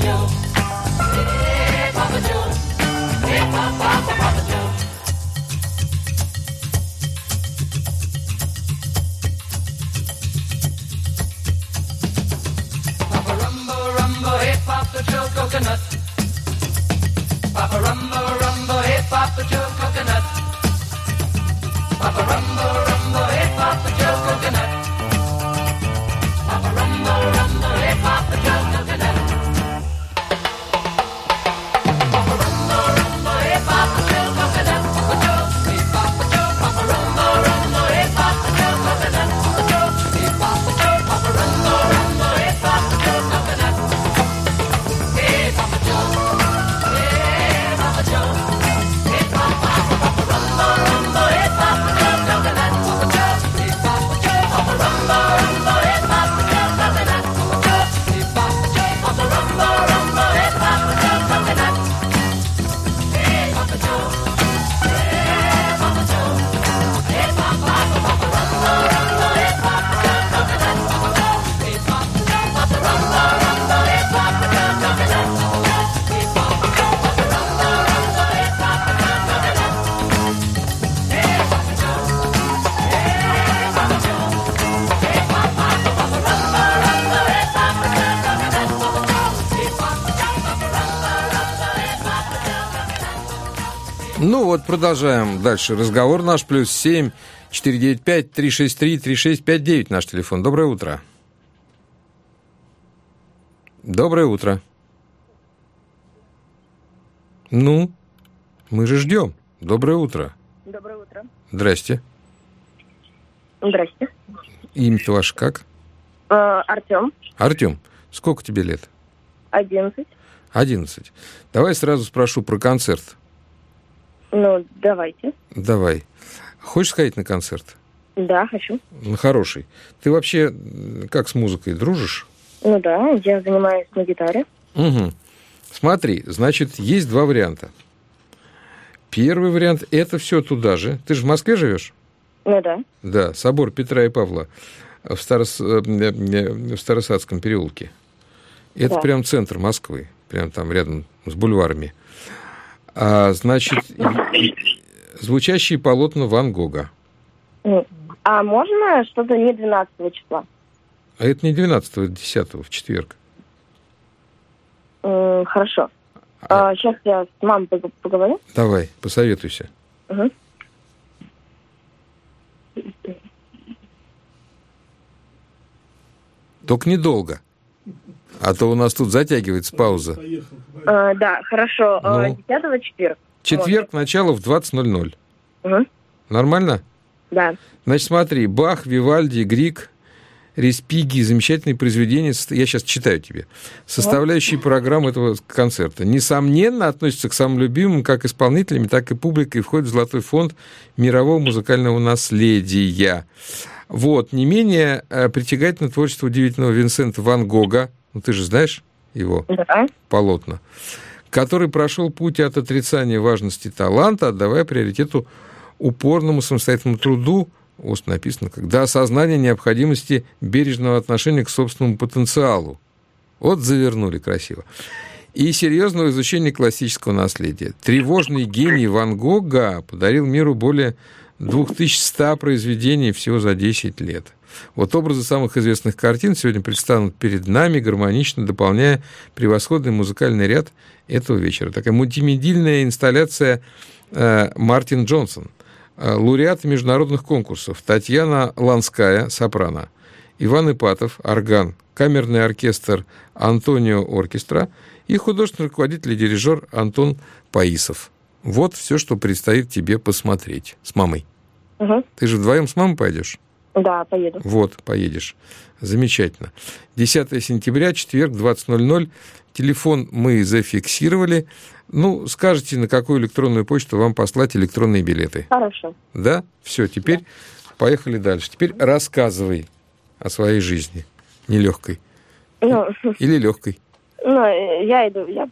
Ну вот, продолжаем дальше разговор наш. Плюс семь четыре девять пять три шесть три три шесть пять девять наш телефон. Доброе утро. Доброе утро. Ну, мы же ждем. Доброе утро. Доброе утро. Здрасте. Здрасте. Имя-то ваше как? Э, Артем, Артем. Сколько тебе лет? одиннадцать. Одиннадцать. Давай сразу спрошу про концерт. Ну, давайте. Давай. Хочешь сходить на концерт? Да, хочу. На хороший. Ты вообще м, как с музыкой дружишь? Ну да, я занимаюсь на гитаре. Угу. Смотри, значит, есть два варианта. Первый вариант – это все туда же. Ты же в Москве живешь? Ну да. Да, собор Петра и Павла в, Старос... в Старосадском переулке. Это Да. прям центр Москвы, прям там рядом с бульварами. А, значит, и- звучащие полотна Ван Гога. Ну, а можно что-то не двенадцатого числа? А это не двенадцатого, это десятого, в четверг. М, хорошо. А- А, сейчас я с мамой пог- поговорю. Давай, посоветуйся. Угу. Только недолго. А то у нас тут затягивается пауза. А, да, хорошо. А, Ну? десятого четверг. Четверг, начало в двадцать ноль ноль. Угу. Нормально? Да. Значит, смотри, Бах, Вивальди, Григ, Респиги, замечательные произведения, соста- я сейчас читаю тебе, составляющие программу этого концерта. Несомненно, относятся к самым любимым как исполнителями, так и публикой, и входят в золотой фонд мирового музыкального наследия. Вот, не менее э, притягательно творчество удивительного Винсента Ван Гога, ну ты же знаешь его Да. полотна, который прошел путь от отрицания важности таланта, отдавая приоритету упорному самостоятельному труду, вот написано, как до осознания необходимости бережного отношения к собственному потенциалу. Вот завернули красиво. И серьезного изучения классического наследия. Тревожный гений Ван Гога подарил миру более две тысячи сто произведений всего за десять лет. Вот образы самых известных картин сегодня предстанут перед нами, гармонично дополняя превосходный музыкальный ряд этого вечера. Такая мультимедийная инсталляция э, Мартин Джонсон, э, лауреат международных конкурсов Татьяна Ланская, сопрано, Иван Ипатов, орган, камерный оркестр Антонио Оркестра и художественный руководитель и дирижер Антон Паисов. Вот все, что предстоит тебе посмотреть с мамой. Угу. Ты же вдвоем с мамой пойдешь? Да, поеду. Вот, поедешь. Замечательно. десятого сентября, четверг, двадцать ноль ноль. Телефон мы зафиксировали. Ну, скажите, на какую электронную почту вам послать электронные билеты. Хорошо. Да? Все, теперь поехали дальше. Теперь рассказывай о своей жизни. Нелегкой. Ну, Или легкой. ну, э, я иду, я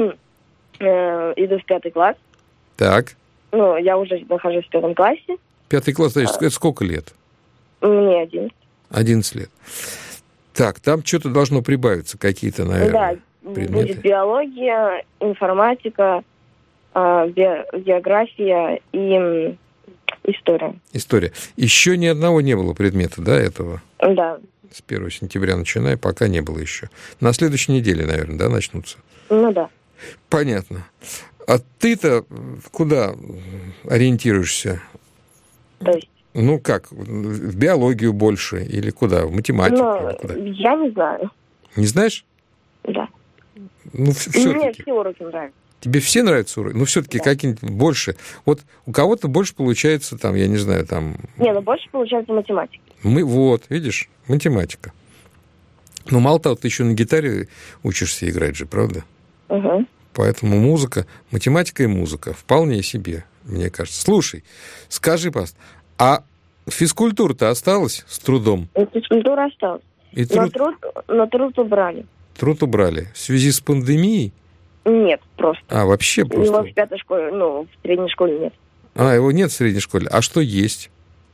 э, иду в пятый класс. Так. Ну, я уже нахожусь в пятом классе. Пятый класс, значит, это сколько лет? Мне один. одиннадцать лет. Так, там что-то должно прибавиться, какие-то, наверное, Да, предметы. будет биология, информатика, э, би- география и м, история. История. Еще ни одного не было предмета, да, этого? Да. С первого сентября начиная, пока не было еще. На следующей неделе, наверное, да, начнутся? Ну да. Понятно. А ты-то куда ориентируешься? То есть, Ну, как, в биологию больше или куда? В математику? ну, или куда? я не знаю. Не знаешь? Да. Ну, Мне все-таки. все уроки нравятся. Тебе все нравятся уроки? Ну, все-таки Да. какие-нибудь больше. Вот у кого-то больше получается, там, я не знаю, там... Не, ну больше получается математика. Мы, вот, видишь, математика. Но мало того, ты еще на гитаре учишься играть же, правда? Угу. Поэтому музыка, математика и музыка вполне себе, мне кажется. Слушай, скажи, пожалуйста, а физкультура-то осталась с трудом? Физкультура осталась. И Но труд, труд, но труд убрали. труд убрали в связи с пандемией? Нет, просто. А, вообще Его просто? в пятой школе, ну, в средней школе нет. А, его нет в средней школе. А что есть?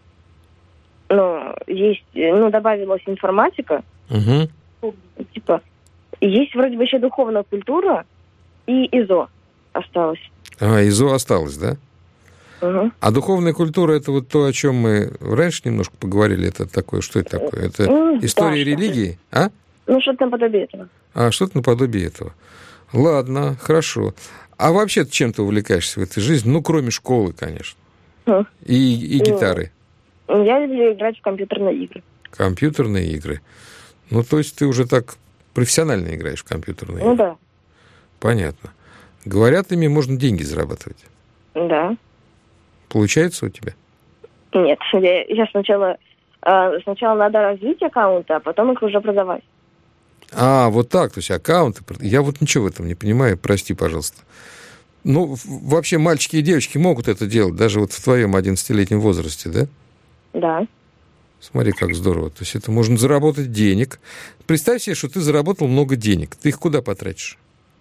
Ну, есть, ну, добавилась информатика, Угу. типа, и есть вроде бы еще духовная культура и ИЗО осталось. А, ИЗО осталось, да? Угу. А духовная культура – это вот то, о чем мы раньше немножко поговорили. Это такое, что это такое? Это Ну, история да, что-то. религии, а? Ну, что-то наподобие этого. А, что-то наподобие этого. Ладно, хорошо. А вообще ты чем ты увлекаешься в этой жизни? Ну, кроме школы, конечно. Хм. И, и гитары. Я люблю играть в компьютерные игры. Компьютерные игры. Ну, то есть ты уже так профессионально играешь в компьютерные Ну игры? да. Понятно. Говорят, ими можно деньги зарабатывать. Да. Получается у тебя? Нет, я, я сначала, э, сначала надо развить аккаунты, а потом их уже продавать. А, вот так, то есть аккаунты. Я вот ничего в этом не понимаю, прости, пожалуйста. Ну, в- вообще мальчики и девочки могут это делать, даже вот в твоем одиннадцатилетнем возрасте, да? Да. Смотри, как здорово. То есть это можно заработать денег. Представь себе, что ты заработал много денег. Ты их куда потратишь?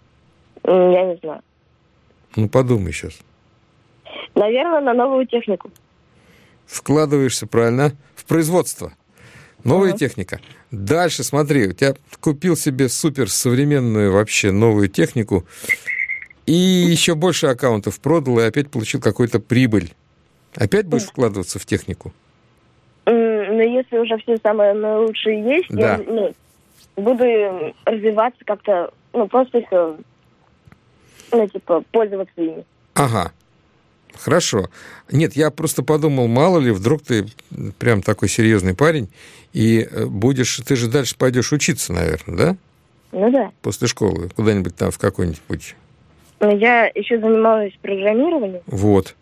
М, Я не знаю. Ну, подумай сейчас. Наверное, на новую технику. Вкладываешься, правильно, в производство. Новая Ага. техника. Дальше, смотри, у тебя купил себе супер современную вообще новую технику и еще больше аккаунтов продал и опять получил какую-то прибыль. Опять будешь вкладываться в технику? М, Но если уже все самое наилучшее есть, Да. я ну, буду м, развиваться как-то, ну, просто их, э, ну, типа, пользоваться ими. Ага. Хорошо. Нет, я просто подумал, мало ли, вдруг ты прям такой серьезный парень, и э, будешь, ты же дальше пойдешь учиться, наверное, да? Ну да. После школы, куда-нибудь там в какой-нибудь. Но я еще занималась программированием. Вот.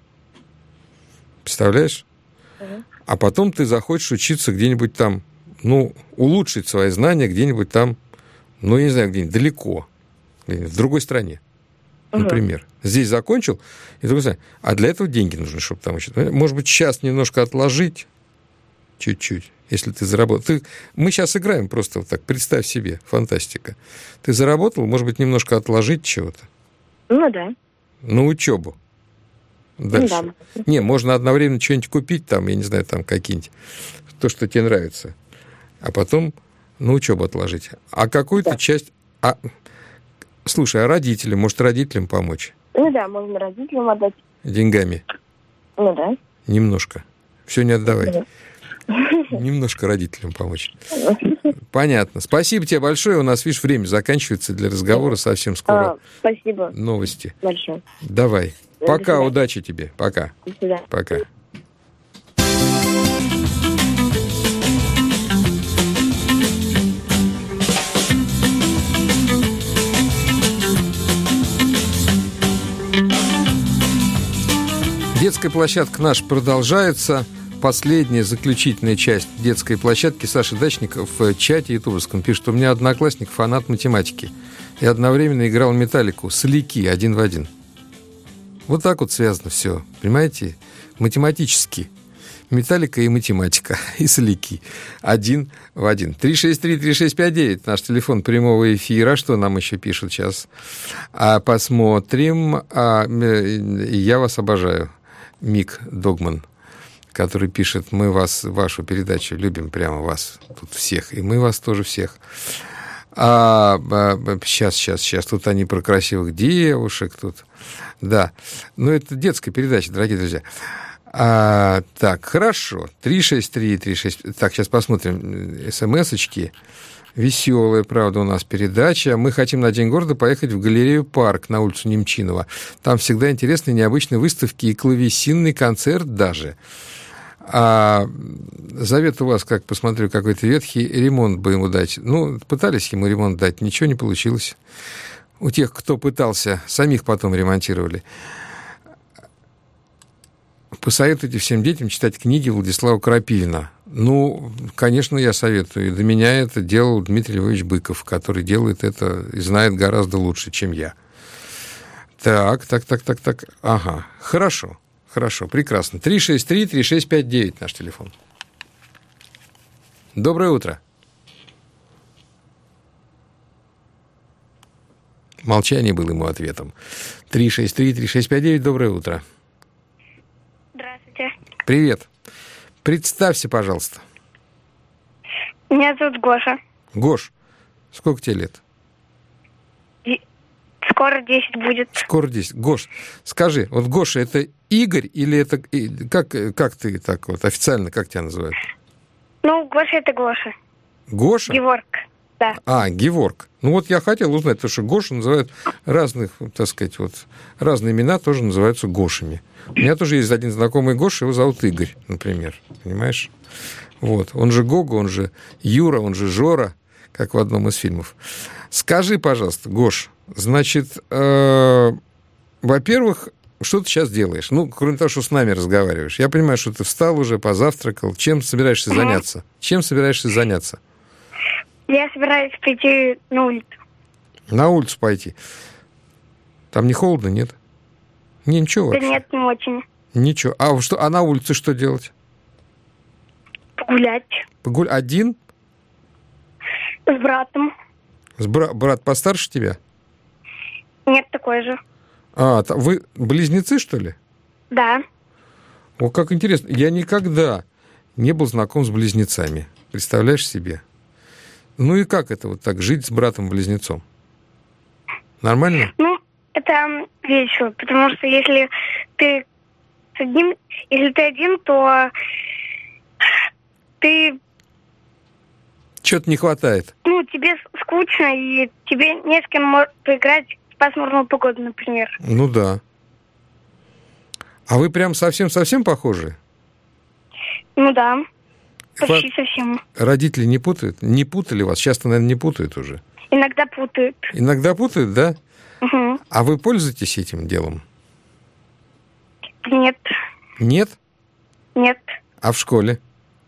Представляешь? Мгм. А потом ты захочешь учиться где-нибудь там, ну, улучшить свои знания где-нибудь там, ну, я не знаю, где-нибудь далеко, где-нибудь в другой стране, Мгм. например. Здесь закончил, и другой стране. А для этого деньги нужны, чтобы там учиться. Может быть, сейчас немножко отложить, чуть-чуть, если ты заработал. Ты... Мы сейчас играем просто вот так, представь себе, фантастика. Ты заработал, может быть, немножко отложить чего-то Ну да. на учебу. Дальше. Ну да. Не, можно одновременно что-нибудь купить, там, я не знаю, там какие-нибудь, то, что тебе нравится, а потом на учебу отложить. А какую-то Да. часть... А... Слушай, а родителям, может, родителям помочь? Ну да, можно родителям отдать. Деньгами? Ну да. Немножко. Все не отдавай. Да. Немножко родителям помочь. Понятно. Спасибо тебе большое. У нас, видишь, время заканчивается для разговора совсем скоро. А, спасибо Новости. большое. Давай. До Пока, свидания. удачи тебе. Пока. До свидания. Пока. Детская площадка наша продолжается. Последняя, заключительная часть детской площадки. Саша Дачников в чате ютубовском пишет: у меня одноклассник фанат математики. И одновременно играл металлику. Соляки один в один. Вот так вот связано все. Понимаете? Математически. Металлика и математика. И соляки. Один в один. три шесть три три шесть пять девять. Наш телефон прямого эфира. Что нам еще пишут сейчас? А посмотрим. А, я вас обожаю. Мик Догман, который пишет: мы вас, вашу передачу любим, прямо вас тут всех. И мы вас тоже всех. А, а, сейчас, сейчас, сейчас. Тут они про красивых девушек. Тут. Да. Ну, это детская передача, дорогие друзья. А, так, хорошо. три шесть три три шесть. Так, сейчас посмотрим смс-очки. Веселая, правда, у нас передача. Мы хотим на День города поехать в галерею «Парк» на улицу Немчинова. Там всегда интересные необычные выставки и клавесинный концерт даже. А завет у вас, как посмотрю, какой-то ветхий, ремонт бы ему дать. Ну, пытались ему ремонт дать, ничего не получилось. У тех, кто пытался, самих потом ремонтировали. Посоветуйте всем детям читать книги Владислава Крапивина. Ну, конечно, я советую. До меня это делал Дмитрий Львович Быков, который делает это и знает гораздо лучше, чем я. Так, так, так, так, так. Ага, хорошо, хорошо, прекрасно. три шесть три три шесть пять девять наш телефон. Доброе утро. Молчание было ему ответом. три шесть три три шесть пять девять, доброе утро. Здравствуйте. Привет. Представься, пожалуйста. Меня зовут Гоша. Гош, сколько тебе лет? И скоро десять будет. Скоро десять. Гош, скажи, вот Гоша, это Игорь или это... Как, как ты так вот официально, как тебя называют? Ну, Гоша это Гоша. Гоша? Геворг. Да. А, Геворг. Ну вот я хотел узнать, потому что Гоша называют разных, так сказать, вот разные имена тоже называются Гошами. У меня тоже есть один знакомый Гоша, его зовут Игорь, например. Понимаешь? Вот. Он же Гога, он же Юра, он же Жора, как в одном из фильмов. Скажи, пожалуйста, Гош, значит, э, во-первых, что ты сейчас делаешь? Ну, кроме того, что с нами разговариваешь. Я понимаю, что ты встал уже, позавтракал. Чем собираешься заняться? Чем собираешься заняться? Я собираюсь пойти на улицу. На улицу пойти. Там не холодно, нет? Не, ничего Да вообще. нет, не очень. Ничего. А, что, а на улице что делать? Погулять Погуль... Один? с братом. С бра... Брат постарше тебя? Нет, такой же. А, та- вы близнецы, что ли? Да. О, как интересно. Я никогда не был знаком с близнецами. Представляешь себе? Ну и как это вот так, жить с братом-близнецом? Нормально? Ну, это весело, потому что если ты с одним, если ты один, то ты, Чего-то не хватает. ну, тебе с- скучно, и тебе не с кем мо- поиграть в пасмурную погоду, например. Ну да. А вы прям совсем-совсем похожи? Ну да, почти Хва- совсем. Родители не путают? Не путали вас? Сейчас-то, наверное, не путают уже. Иногда путают. Иногда путают, да? Мгм. А вы пользуетесь этим делом? Нет, Нет? нет. А в школе?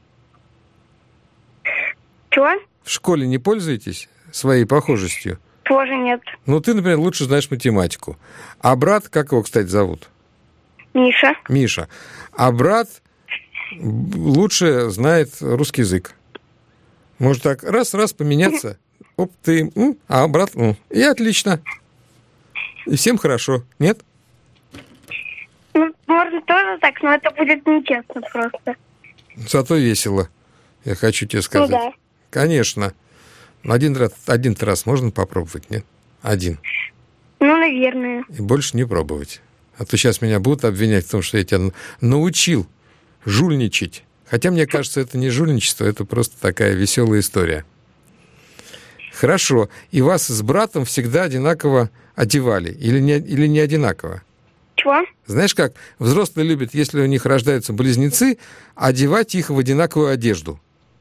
Чего? В школе не пользуетесь своей похожестью? Тоже нет. Ну, ты, например, лучше знаешь математику. А брат, как его, кстати, зовут? Миша. Миша. А брат лучше знает русский язык. Может так раз-раз поменяться. Оп, ты, м, а брат, м. И отлично. И всем хорошо, нет? Ну, можно тоже так, но это будет нечестно просто. Зато весело, я хочу тебе сказать. Ну да. Конечно. Но один раз, один раз можно попробовать, нет? Один. Ну, наверное. И больше не пробовать. А то сейчас меня будут обвинять в том, что я тебя н- научил жульничать. Хотя, мне кажется, это не жульничество, это просто такая веселая история. Хорошо. И вас с братом всегда одинаково одевали? Или не, или не одинаково? Чего? Знаешь как, взрослые любят, если у них рождаются близнецы, одевать их в одинаковую одежду.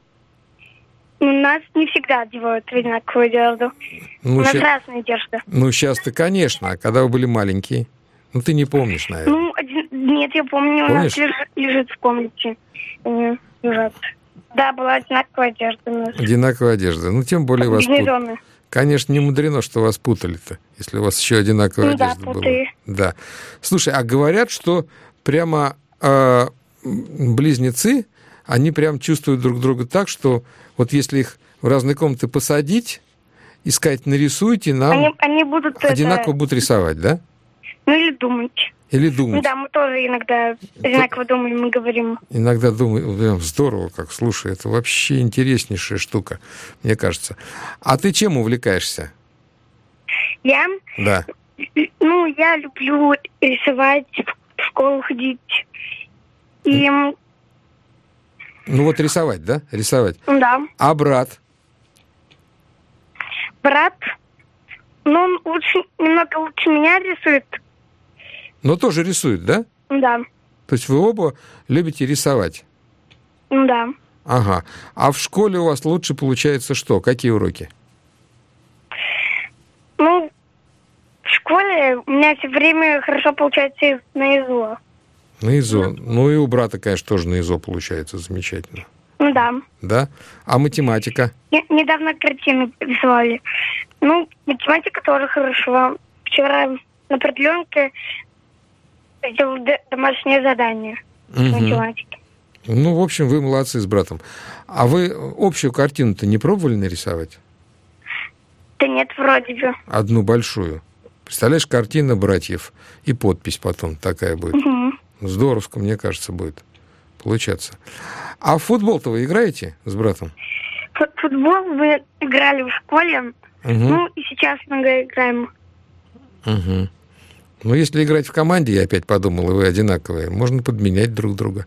Ну, нас не всегда одевают в одинаковую одежду. Ну, У нас ща- разная одежда. ну, сейчас-то, конечно. А когда вы были маленькие? Ну, ты не помнишь, наверное. Ну, один- нет, я помню, у Помнишь? нас лежит, лежит в комнате. Они лежат. Да, была одинаковая одежда у нас. Одинаковая одежда. Ну, тем более вас путали. Комбинезоны. Конечно, не мудрено, что вас путали-то, если у вас еще одинаковая Ну да, одежда была. путали. Да. Слушай, а говорят, что прямо э, близнецы, они прям чувствуют друг друга так, что вот если их в разные комнаты посадить и сказать, нарисуйте, нам Они, они будут одинаково это, будут рисовать, да? ну или думать. Или Ну думать. да, мы тоже иногда одинаково думаем, мы говорим. Иногда думаю, прям здорово как, слушай, это вообще интереснейшая штука, мне кажется. А ты чем увлекаешься? Я, Да. ну, я люблю рисовать, в школу ходить. И, м, Ну вот рисовать, да? Рисовать. да, А брат? брат, ну, он лучше, немного лучше меня рисует. Но тоже рисует, да? Да, То есть вы оба любите рисовать? ну да. Ага. А в школе у вас лучше получается что? Какие уроки? Ну, в школе у меня все время хорошо получается на ИЗО. На ИЗО. Ну и у брата, конечно, тоже на ИЗО получается замечательно. Ну да. Да? А математика? Не- недавно картины рисовали. Ну, математика тоже хорошо. Вчера на продленке сделал д- домашнее задание с Мгм. математики. Ну, в общем, вы молодцы с братом. А вы общую картину-то не пробовали нарисовать? Да нет, вроде бы. Одну большую. Представляешь, картина братьев и подпись потом такая будет. Мгм. Здоровско, мне кажется, будет получаться. А в футбол-то вы играете с братом? Фут- Футбол мы играли в школе, Угу. ну и сейчас много играем. Угу. Ну, если играть в команде, я опять подумал, и вы одинаковые, можно подменять друг друга.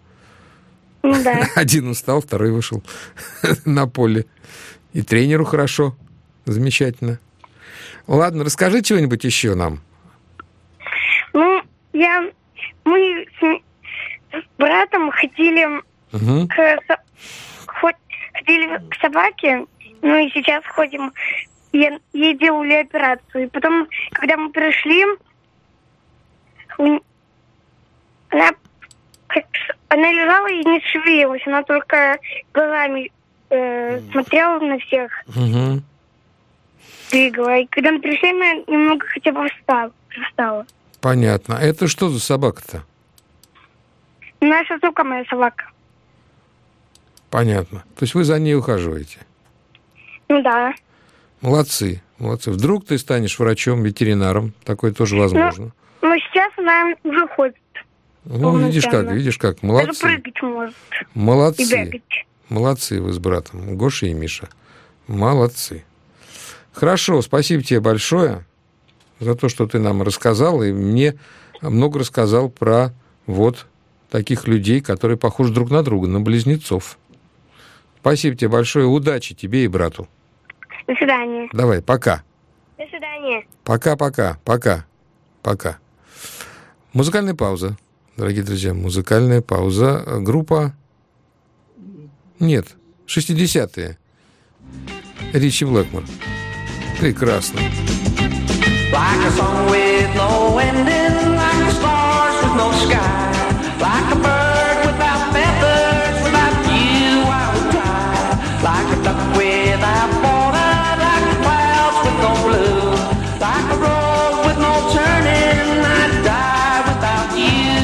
Ну да. Один устал, второй вышел на поле. И тренеру хорошо. Замечательно. Ладно, расскажи чего-нибудь еще нам. Ну, я... Мы с, с братом ходили, Угу. к, со- ход- ходили к собаке, ну и сейчас ходим. Я, ей делали операцию. И потом, когда мы пришли, у- она, как с- она лежала и не шевелилась. Она только глазами э, смотрела на всех, Угу. двигала. И когда мы пришли, она немного хотя бы встала. встала. Понятно. Это что за собака-то? Наша знакомая собака. Понятно. То есть вы за ней ухаживаете? Ну да. Молодцы, молодцы. Вдруг ты станешь врачом, ветеринаром. Такое тоже возможно. Но сейчас она уже ходит. Ну, видишь как, полноценно. видишь как. Даже Молодцы. прыгать может. И Молодцы. бегать. Молодцы вы с братом, Гоша и Миша. Молодцы. Хорошо, спасибо тебе большое за то, что ты нам рассказал, и мне много рассказал про вот таких людей, которые похожи друг на друга, на близнецов. Спасибо тебе большое, удачи тебе и брату. До свидания. Давай, пока. До свидания. Пока-пока, пока, пока. Музыкальная пауза, дорогие друзья, музыкальная пауза. Группа... Нет, шестидесятые. Ричи Блэкмор. Прекрасно. Like a song with no ending, like the stars with no sky, like a bird without feathers, without you I would die, like a duck without water, like the clouds with no blue, like a road with no turning, I'd die without you.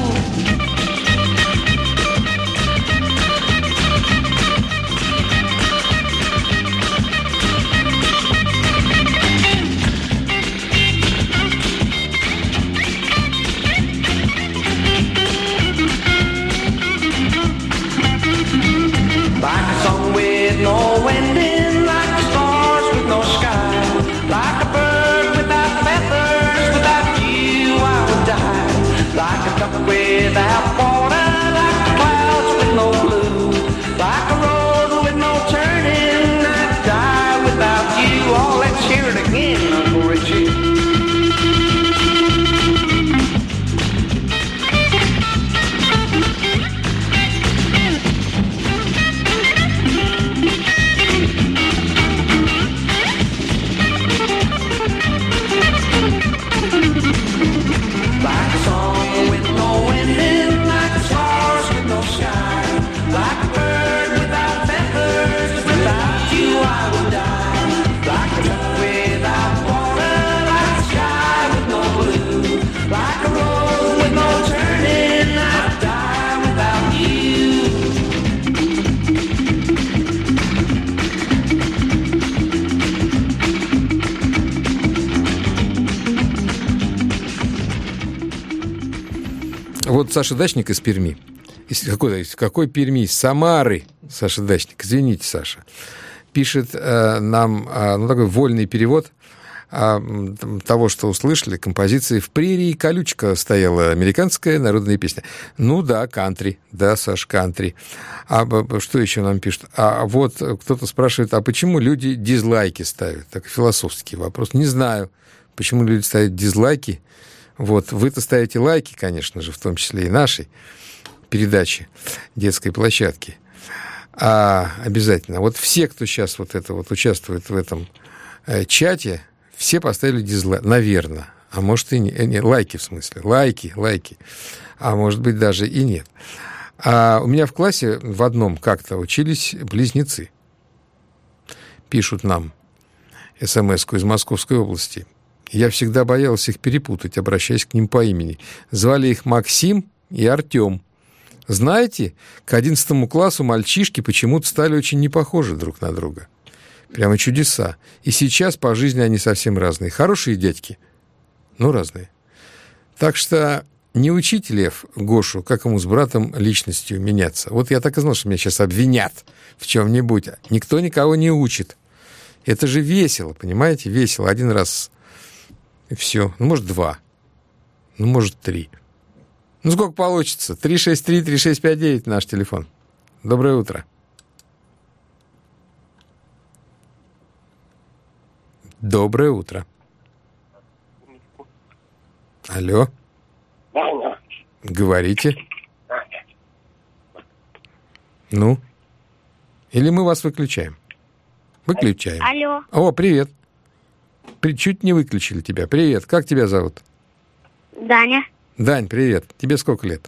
Like a song with no ending, like the stars with no sky, like a bird without feathers, without you I would die, like a duck without water, like the clouds with no blue, like a road with no turning, I'd die without you. Oh, let's hear it again, Uncle Richie. Like a song with no ending, like the stars with no sky, like a bird without feathers, without you I would die, like a duck without water, like the sky with no blue, like a road with no turning, I'd die without you. Вот Саша Дачник из Перми. Из какой, из какой Перми? Из Самары. Саша Дачник. Извините, Саша. Пишет э, нам э, ну, такой вольный перевод э, того, что услышали. Композиции «В прерии колючка» стояла американская народная песня. Ну да, кантри. Да, Саш, кантри. А что еще нам пишут? А вот кто-то спрашивает, а почему люди дизлайки ставят? Так, философский вопрос. Не знаю, почему люди ставят дизлайки. Вот, вы-то ставите лайки, конечно же, в том числе и нашей передачи детской площадки. А обязательно. Вот все, кто сейчас вот это вот участвует в этом э, чате, все поставили дизлайк, наверное. А может и не, э, не, лайки в смысле, лайки, лайки. А может быть даже и нет. А у меня в классе в одном как-то учились близнецы. Пишут нам смс-ку из Московской области. Я всегда боялась их перепутать, обращаясь к ним по имени. Звали их Максим и Артем. Знаете, к одиннадцатому классу мальчишки почему-то стали очень не похожи друг на друга. Прямо чудеса. И сейчас по жизни они совсем разные. Хорошие дядьки, но разные. Так что не учите, Лев, Гошу, как ему с братом личностью меняться. Вот я так и знал, что меня сейчас обвинят в чем-нибудь. Никто никого не учит. Это же весело, понимаете? Весело. Один раз... И все. Ну, может, два. Ну, может, три. Ну, сколько получится? три шесть три три шесть пять девять наш телефон. Доброе утро. Доброе утро. Алло. Говорите. Ну? Или мы вас выключаем? Выключаем. Алло. О, привет. При- Чуть не выключили тебя. Привет. Как тебя зовут? Даня. Дань, привет. Тебе сколько лет?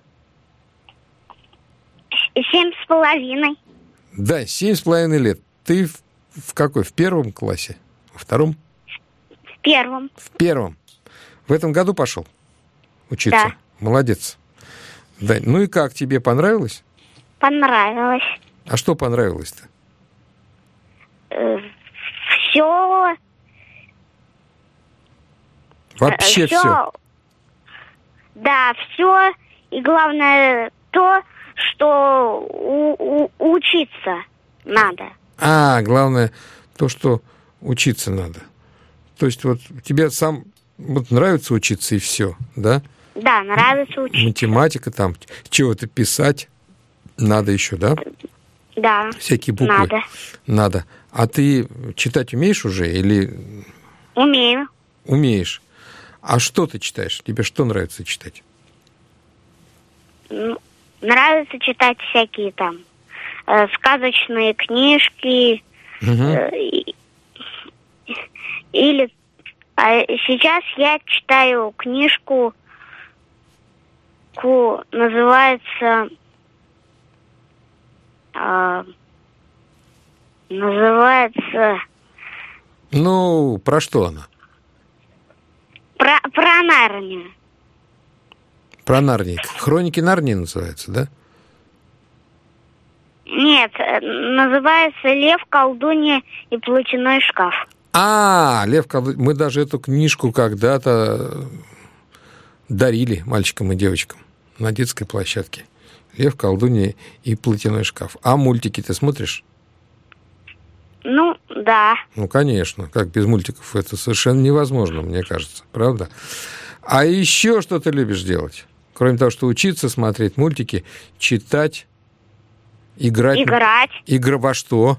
Семь с половиной. Дань, семь с половиной лет. Ты в, в какой? В первом классе? Во втором? В первом. В первом. В этом году пошел учиться? Да. Молодец. Дань, ну и как, тебе понравилось? Понравилось. А что понравилось-то? Все. Вообще все. Да, все. И главное то, что у- у- учиться надо. А, главное то, что учиться надо. То есть вот тебе сам вот нравится учиться и все, да? Да, нравится учиться. Математика там, чего-то писать надо еще, да? Да. Всякие буквы. Надо. Надо. А ты читать умеешь уже или Умею. умеешь? А что ты читаешь? Тебе что нравится читать? М, Нравится читать всякие там э, сказочные книжки. Мгм. э, и- или а сейчас я читаю книжку, ку- называется а, называется Ну, про что она? про, про Нарнию. Про Нарнии. Хроники Нарнии называется, да? Нет, э, называется «Лев, колдунья и платяной шкаф». А, Лев Колдунья. Мы даже эту книжку когда-то дарили мальчикам и девочкам на детской площадке. Лев, колдунья и платяной шкаф. А мультики ты смотришь? Ну, да. Ну, конечно. Как без мультиков? Это совершенно невозможно, мне кажется. Правда? А еще что ты любишь делать? Кроме того, что учиться, смотреть мультики, читать, играть. Играть. Игры во что?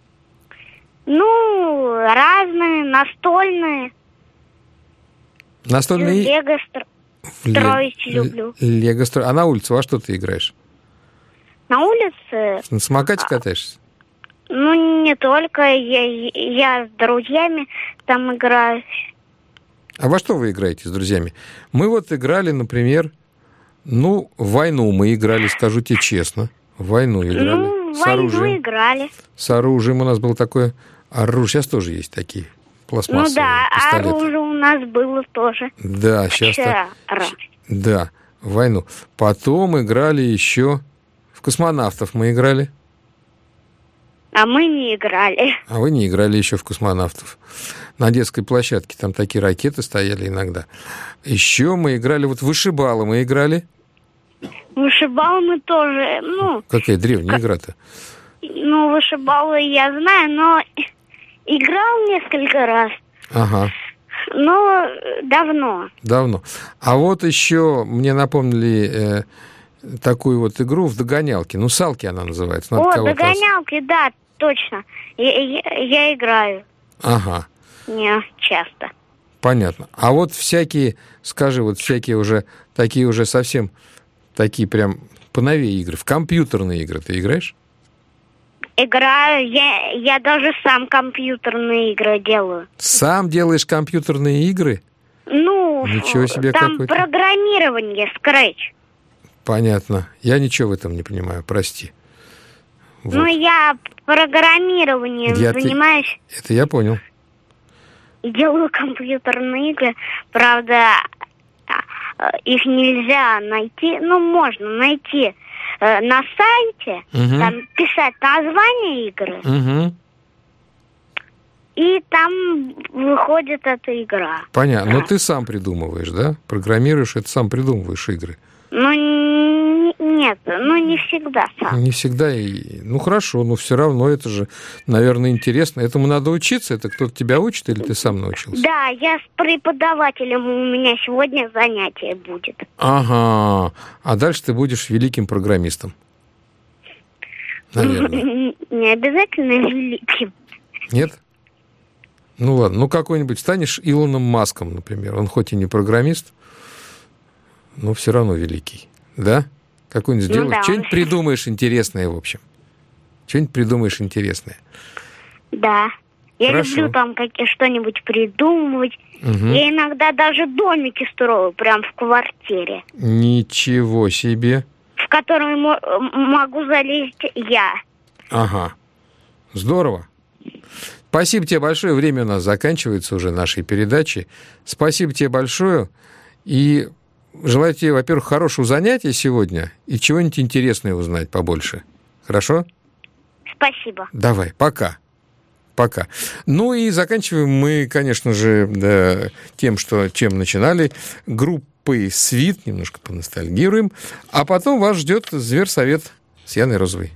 Ну, разные, настольные. Настольные... Лего стро- строить люблю. Лего строить. А на улице во что ты играешь? На улице, На самокате катаешься? ну, не только. Я, я с друзьями там играю. А во что вы играете с друзьями? Мы вот играли, например, ну, в войну мы играли, скажу тебе честно. В войну играли. Ну, в с войну оружием. играли. С оружием у нас было такое оружие. Сейчас тоже есть такие пластмассовые Ну да, пистолеты. оружие у нас было тоже. Да, сейчас Вчера. Да, в войну. Потом играли еще в космонавтов мы играли. А мы не играли. А вы не играли еще в космонавтов. На детской площадке там такие ракеты стояли иногда. Еще мы играли, вот в вышибалы мы играли. Вышибалы мы тоже, ну, Какая древняя игра-то. ну, вышибалы я знаю, но играл несколько раз. Ага, Но давно. давно. А вот еще мне напомнили э, такую вот игру в догонялке. Ну, салки она называется. Надо О, кого-то- догонялки, да, точно. Я, я, я играю Ага, не часто. понятно. А вот всякие, скажи, вот всякие уже, такие уже совсем, такие прям поновее игры. В компьютерные игры ты играешь? Играю, я, я даже сам компьютерные игры делаю. Сам делаешь компьютерные игры? Ну, Ничего себе там какой-то. программирование, Scratch. Понятно. Я ничего в этом не понимаю, прости. Вот. Ну, я программированием Я ты- занимаюсь Это я понял. и делаю компьютерные игры. Правда, а, их нельзя найти, ну, можно найти э, на сайте, Мгм. там писать название игры, Угу. и там выходит эта игра. Понятно. Но ты сам придумываешь, да? Программируешь, это сам придумываешь игры. Ну, н- нет, ну, не всегда сам. Не всегда и... Ну, хорошо, но все равно это же, наверное, интересно. Этому надо учиться? Это кто-то тебя учит или ты сам научился? Да, я с преподавателем, у меня сегодня занятие будет. Ага. А дальше ты будешь великим программистом. Наверное. Не обязательно великим. Нет? Ну ладно, ну какой-нибудь станешь Илоном Маском, например. Он хоть и не программист, но все равно великий. Да? Какой-нибудь Ну сделаешь. да, Что-нибудь он- придумаешь интересное, в общем. Что-нибудь придумаешь интересное. Да. Я Хорошо. люблю там какие что-нибудь придумывать. Угу. Я иногда даже домики строю прям в квартире, Ничего себе. в который мо- могу залезть я. Ага. Здорово. Спасибо тебе большое. Время у нас заканчивается уже нашей передачи. Спасибо тебе большое. И желаю тебе, во-первых, хорошего занятия сегодня и чего-нибудь интересное узнать побольше. Хорошо? Спасибо. Давай, пока. Пока. Ну и заканчиваем мы, конечно же, да, тем, что, чем начинали. Группой «Свит», немножко поностальгируем. А потом вас ждет «Зверсовет» с Яной Розовой.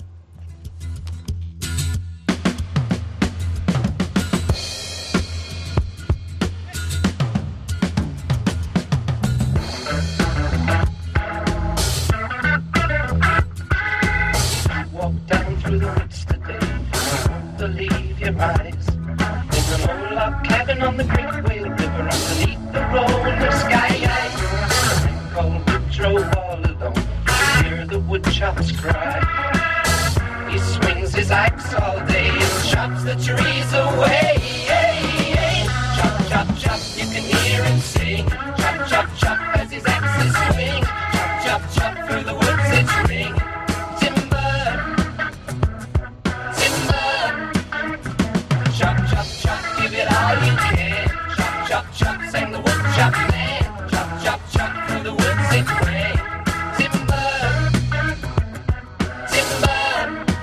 Walk down through the woods today. Won't believe your eyes. There's an old log cabin on the Great Whale River underneath the rolling sky. Old drove all alone. Hear the woodchop's cry. He swings his axe all day and chops the trees away. Chop, chop, chop, you can hear him sing. Chop, chop, chop as his axes swing. Chop, chop, chop through the woods it's ring. Chop, chop, chop, give it all you can. Chop, chop, chop, sang the woodchop man. Chop, chop, chop, through the woods it rang. Timber, timber.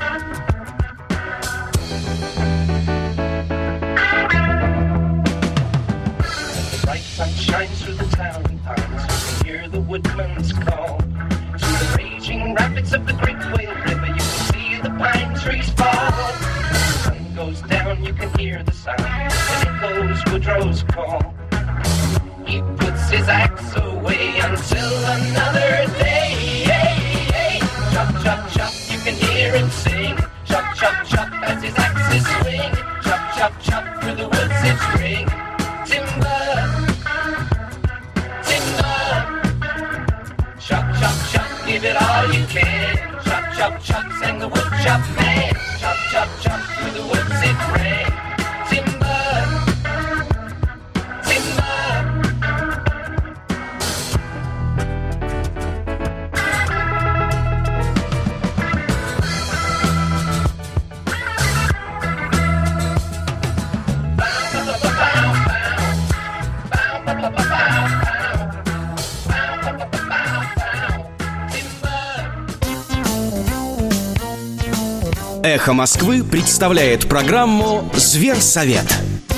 The bright sun shines through the town pines. You can hear the woodman's call. To the raging rapids of the Great Whale River, you can see the pine trees fall. Goes down, you can hear the sound, and echoes Woodrow's call. He puts his axe away until another day. Chop, chop, chop, you can hear him sing. Chop, chop, chop, as his axes swing. Chop, chop, chop, through the woods it's ring. Timber, timber. Chop, chop, chop, give it all you can. Chop, chop, chop, sang the woodchop man. Chop, chop, chop, through the woods it rang. Timber, timber. «Эхо Москвы» представляет программу «Зверсовет».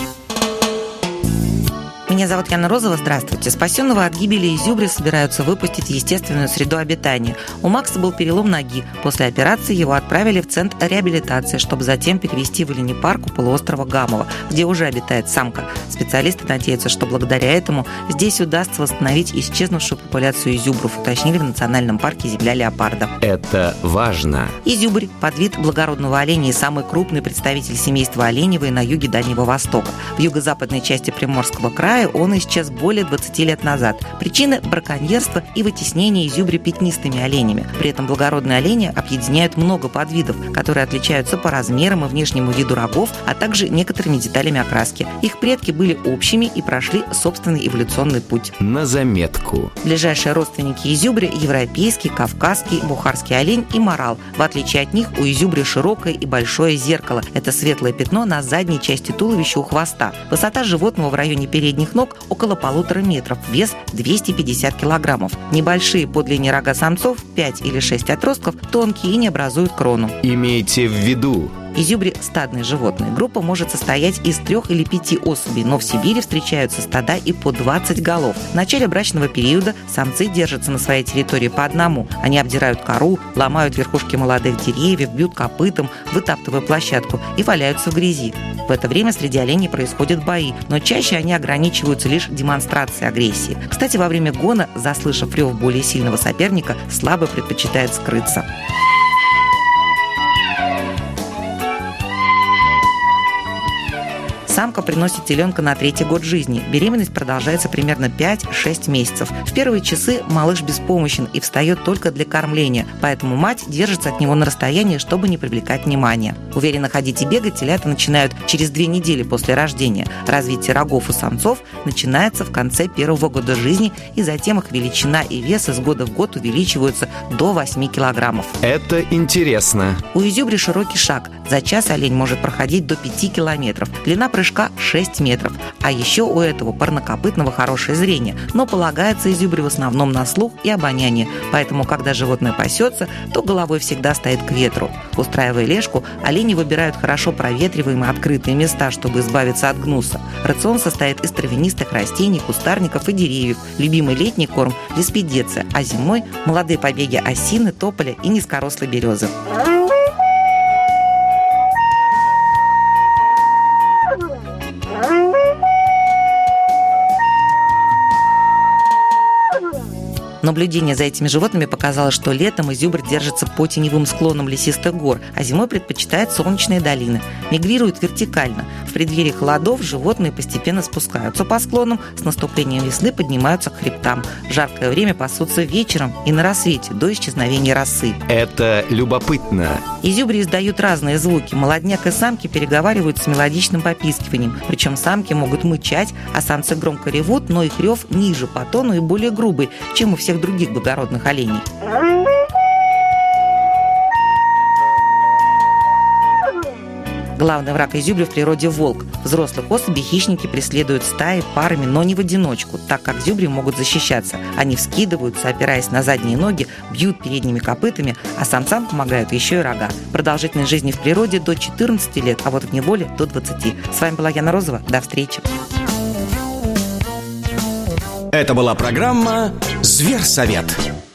Меня зовут Яна Розова. Здравствуйте. Спасенного от гибели изюбря собираются выпустить в естественную среду обитания. У Макса был перелом ноги. После операции его отправили в центр реабилитации, чтобы затем перевезти в оленепарк у полуострова Гамово, где уже обитает самка. Специалисты надеются, что благодаря этому здесь удастся восстановить исчезнувшую популяцию изюбров, уточнили в национальном парке «Земля леопарда». Это важно. Изюбрь – подвид благородного оленя и самый крупный представитель семейства оленевой на юге Дальнего Востока. В юго-западной части Приморского края он исчез более двадцати лет назад. Причины – браконьерство и вытеснение изюбря пятнистыми оленями. При этом благородные олени объединяют много подвидов, которые отличаются по размерам и внешнему виду рогов, а также некоторыми деталями окраски. Их предки были общими и прошли собственный эволюционный путь. На заметку. Ближайшие родственники изюбря – европейский, кавказский, бухарский олень и морал. В отличие от них, у изюбря широкое и большое зеркало. Это светлое пятно на задней части туловища у хвоста. Высота животного в районе передних ног около полутора метров, вес двести пятьдесят килограммов. Небольшие по длине рога самцов, пять или шесть отростков, тонкие и не образуют крону. Имейте в виду. Изюбри – стадные животные. Группа может состоять из трех или пяти особей, но в Сибири встречаются стада и по двадцать голов. В начале брачного периода самцы держатся на своей территории по одному. Они обдирают кору, ломают верхушки молодых деревьев, бьют копытом, вытаптывая площадку и валяются в грязи. В это время среди оленей происходят бои, но чаще они ограничиваются лишь демонстрацией агрессии. Кстати, во время гона, заслышав рев более сильного соперника, слабый предпочитает скрыться. Самка приносит теленка на третий год жизни. Беременность продолжается примерно пять-шесть месяцев. В первые часы малыш беспомощен и встает только для кормления, поэтому мать держится от него на расстоянии, чтобы не привлекать внимания. Уверенно ходить и бегать телята начинают через две недели после рождения. Развитие рогов у самцов начинается в конце первого года жизни, и затем их величина и вес из года в год увеличиваются до восьми килограммов. Это интересно. У изюбри широкий шаг. За час олень может проходить до пяти километров. Длина прыжка шесть метров. А еще у этого парнокопытного хорошее зрение. Но полагается изюбри в основном на слух и обоняние. Поэтому, когда животное пасется, то головой всегда стоит к ветру. Устраивая лежку, олени выбирают хорошо проветриваемые открытые места, чтобы избавиться от гнуса. Рацион состоит из травянистых растений, кустарников и деревьев. Любимый летний корм – леспидеция, а зимой – молодые побеги осины, тополя и низкорослой березы. Наблюдение за этими животными показало, что летом изюбрь держится по теневым склонам лесистых гор, а зимой предпочитает солнечные долины. Мигрирует вертикально. В преддверии холодов животные постепенно спускаются по склонам, с наступлением весны поднимаются к хребтам. В жаркое время пасутся вечером и на рассвете, до исчезновения росы. Это любопытно. Изюбри издают разные звуки. Молодняк и самки переговаривают с мелодичным попискиванием. Причем самки могут мычать, а самцы громко ревут, но их рев ниже по тону и более грубый, чем у всех других благородных оленей. Главный враг изюбря в природе – волк. Взрослых особей хищники преследуют стаи, парами, но не в одиночку, так как зюбри могут защищаться. Они вскидываются, опираясь на задние ноги, бьют передними копытами, а самцам помогают еще и рога. Продолжительность жизни в природе до четырнадцати лет, а вот в неволе до двадцати. С вами была Яна Розова. До встречи. Это была программа «Зверсовет».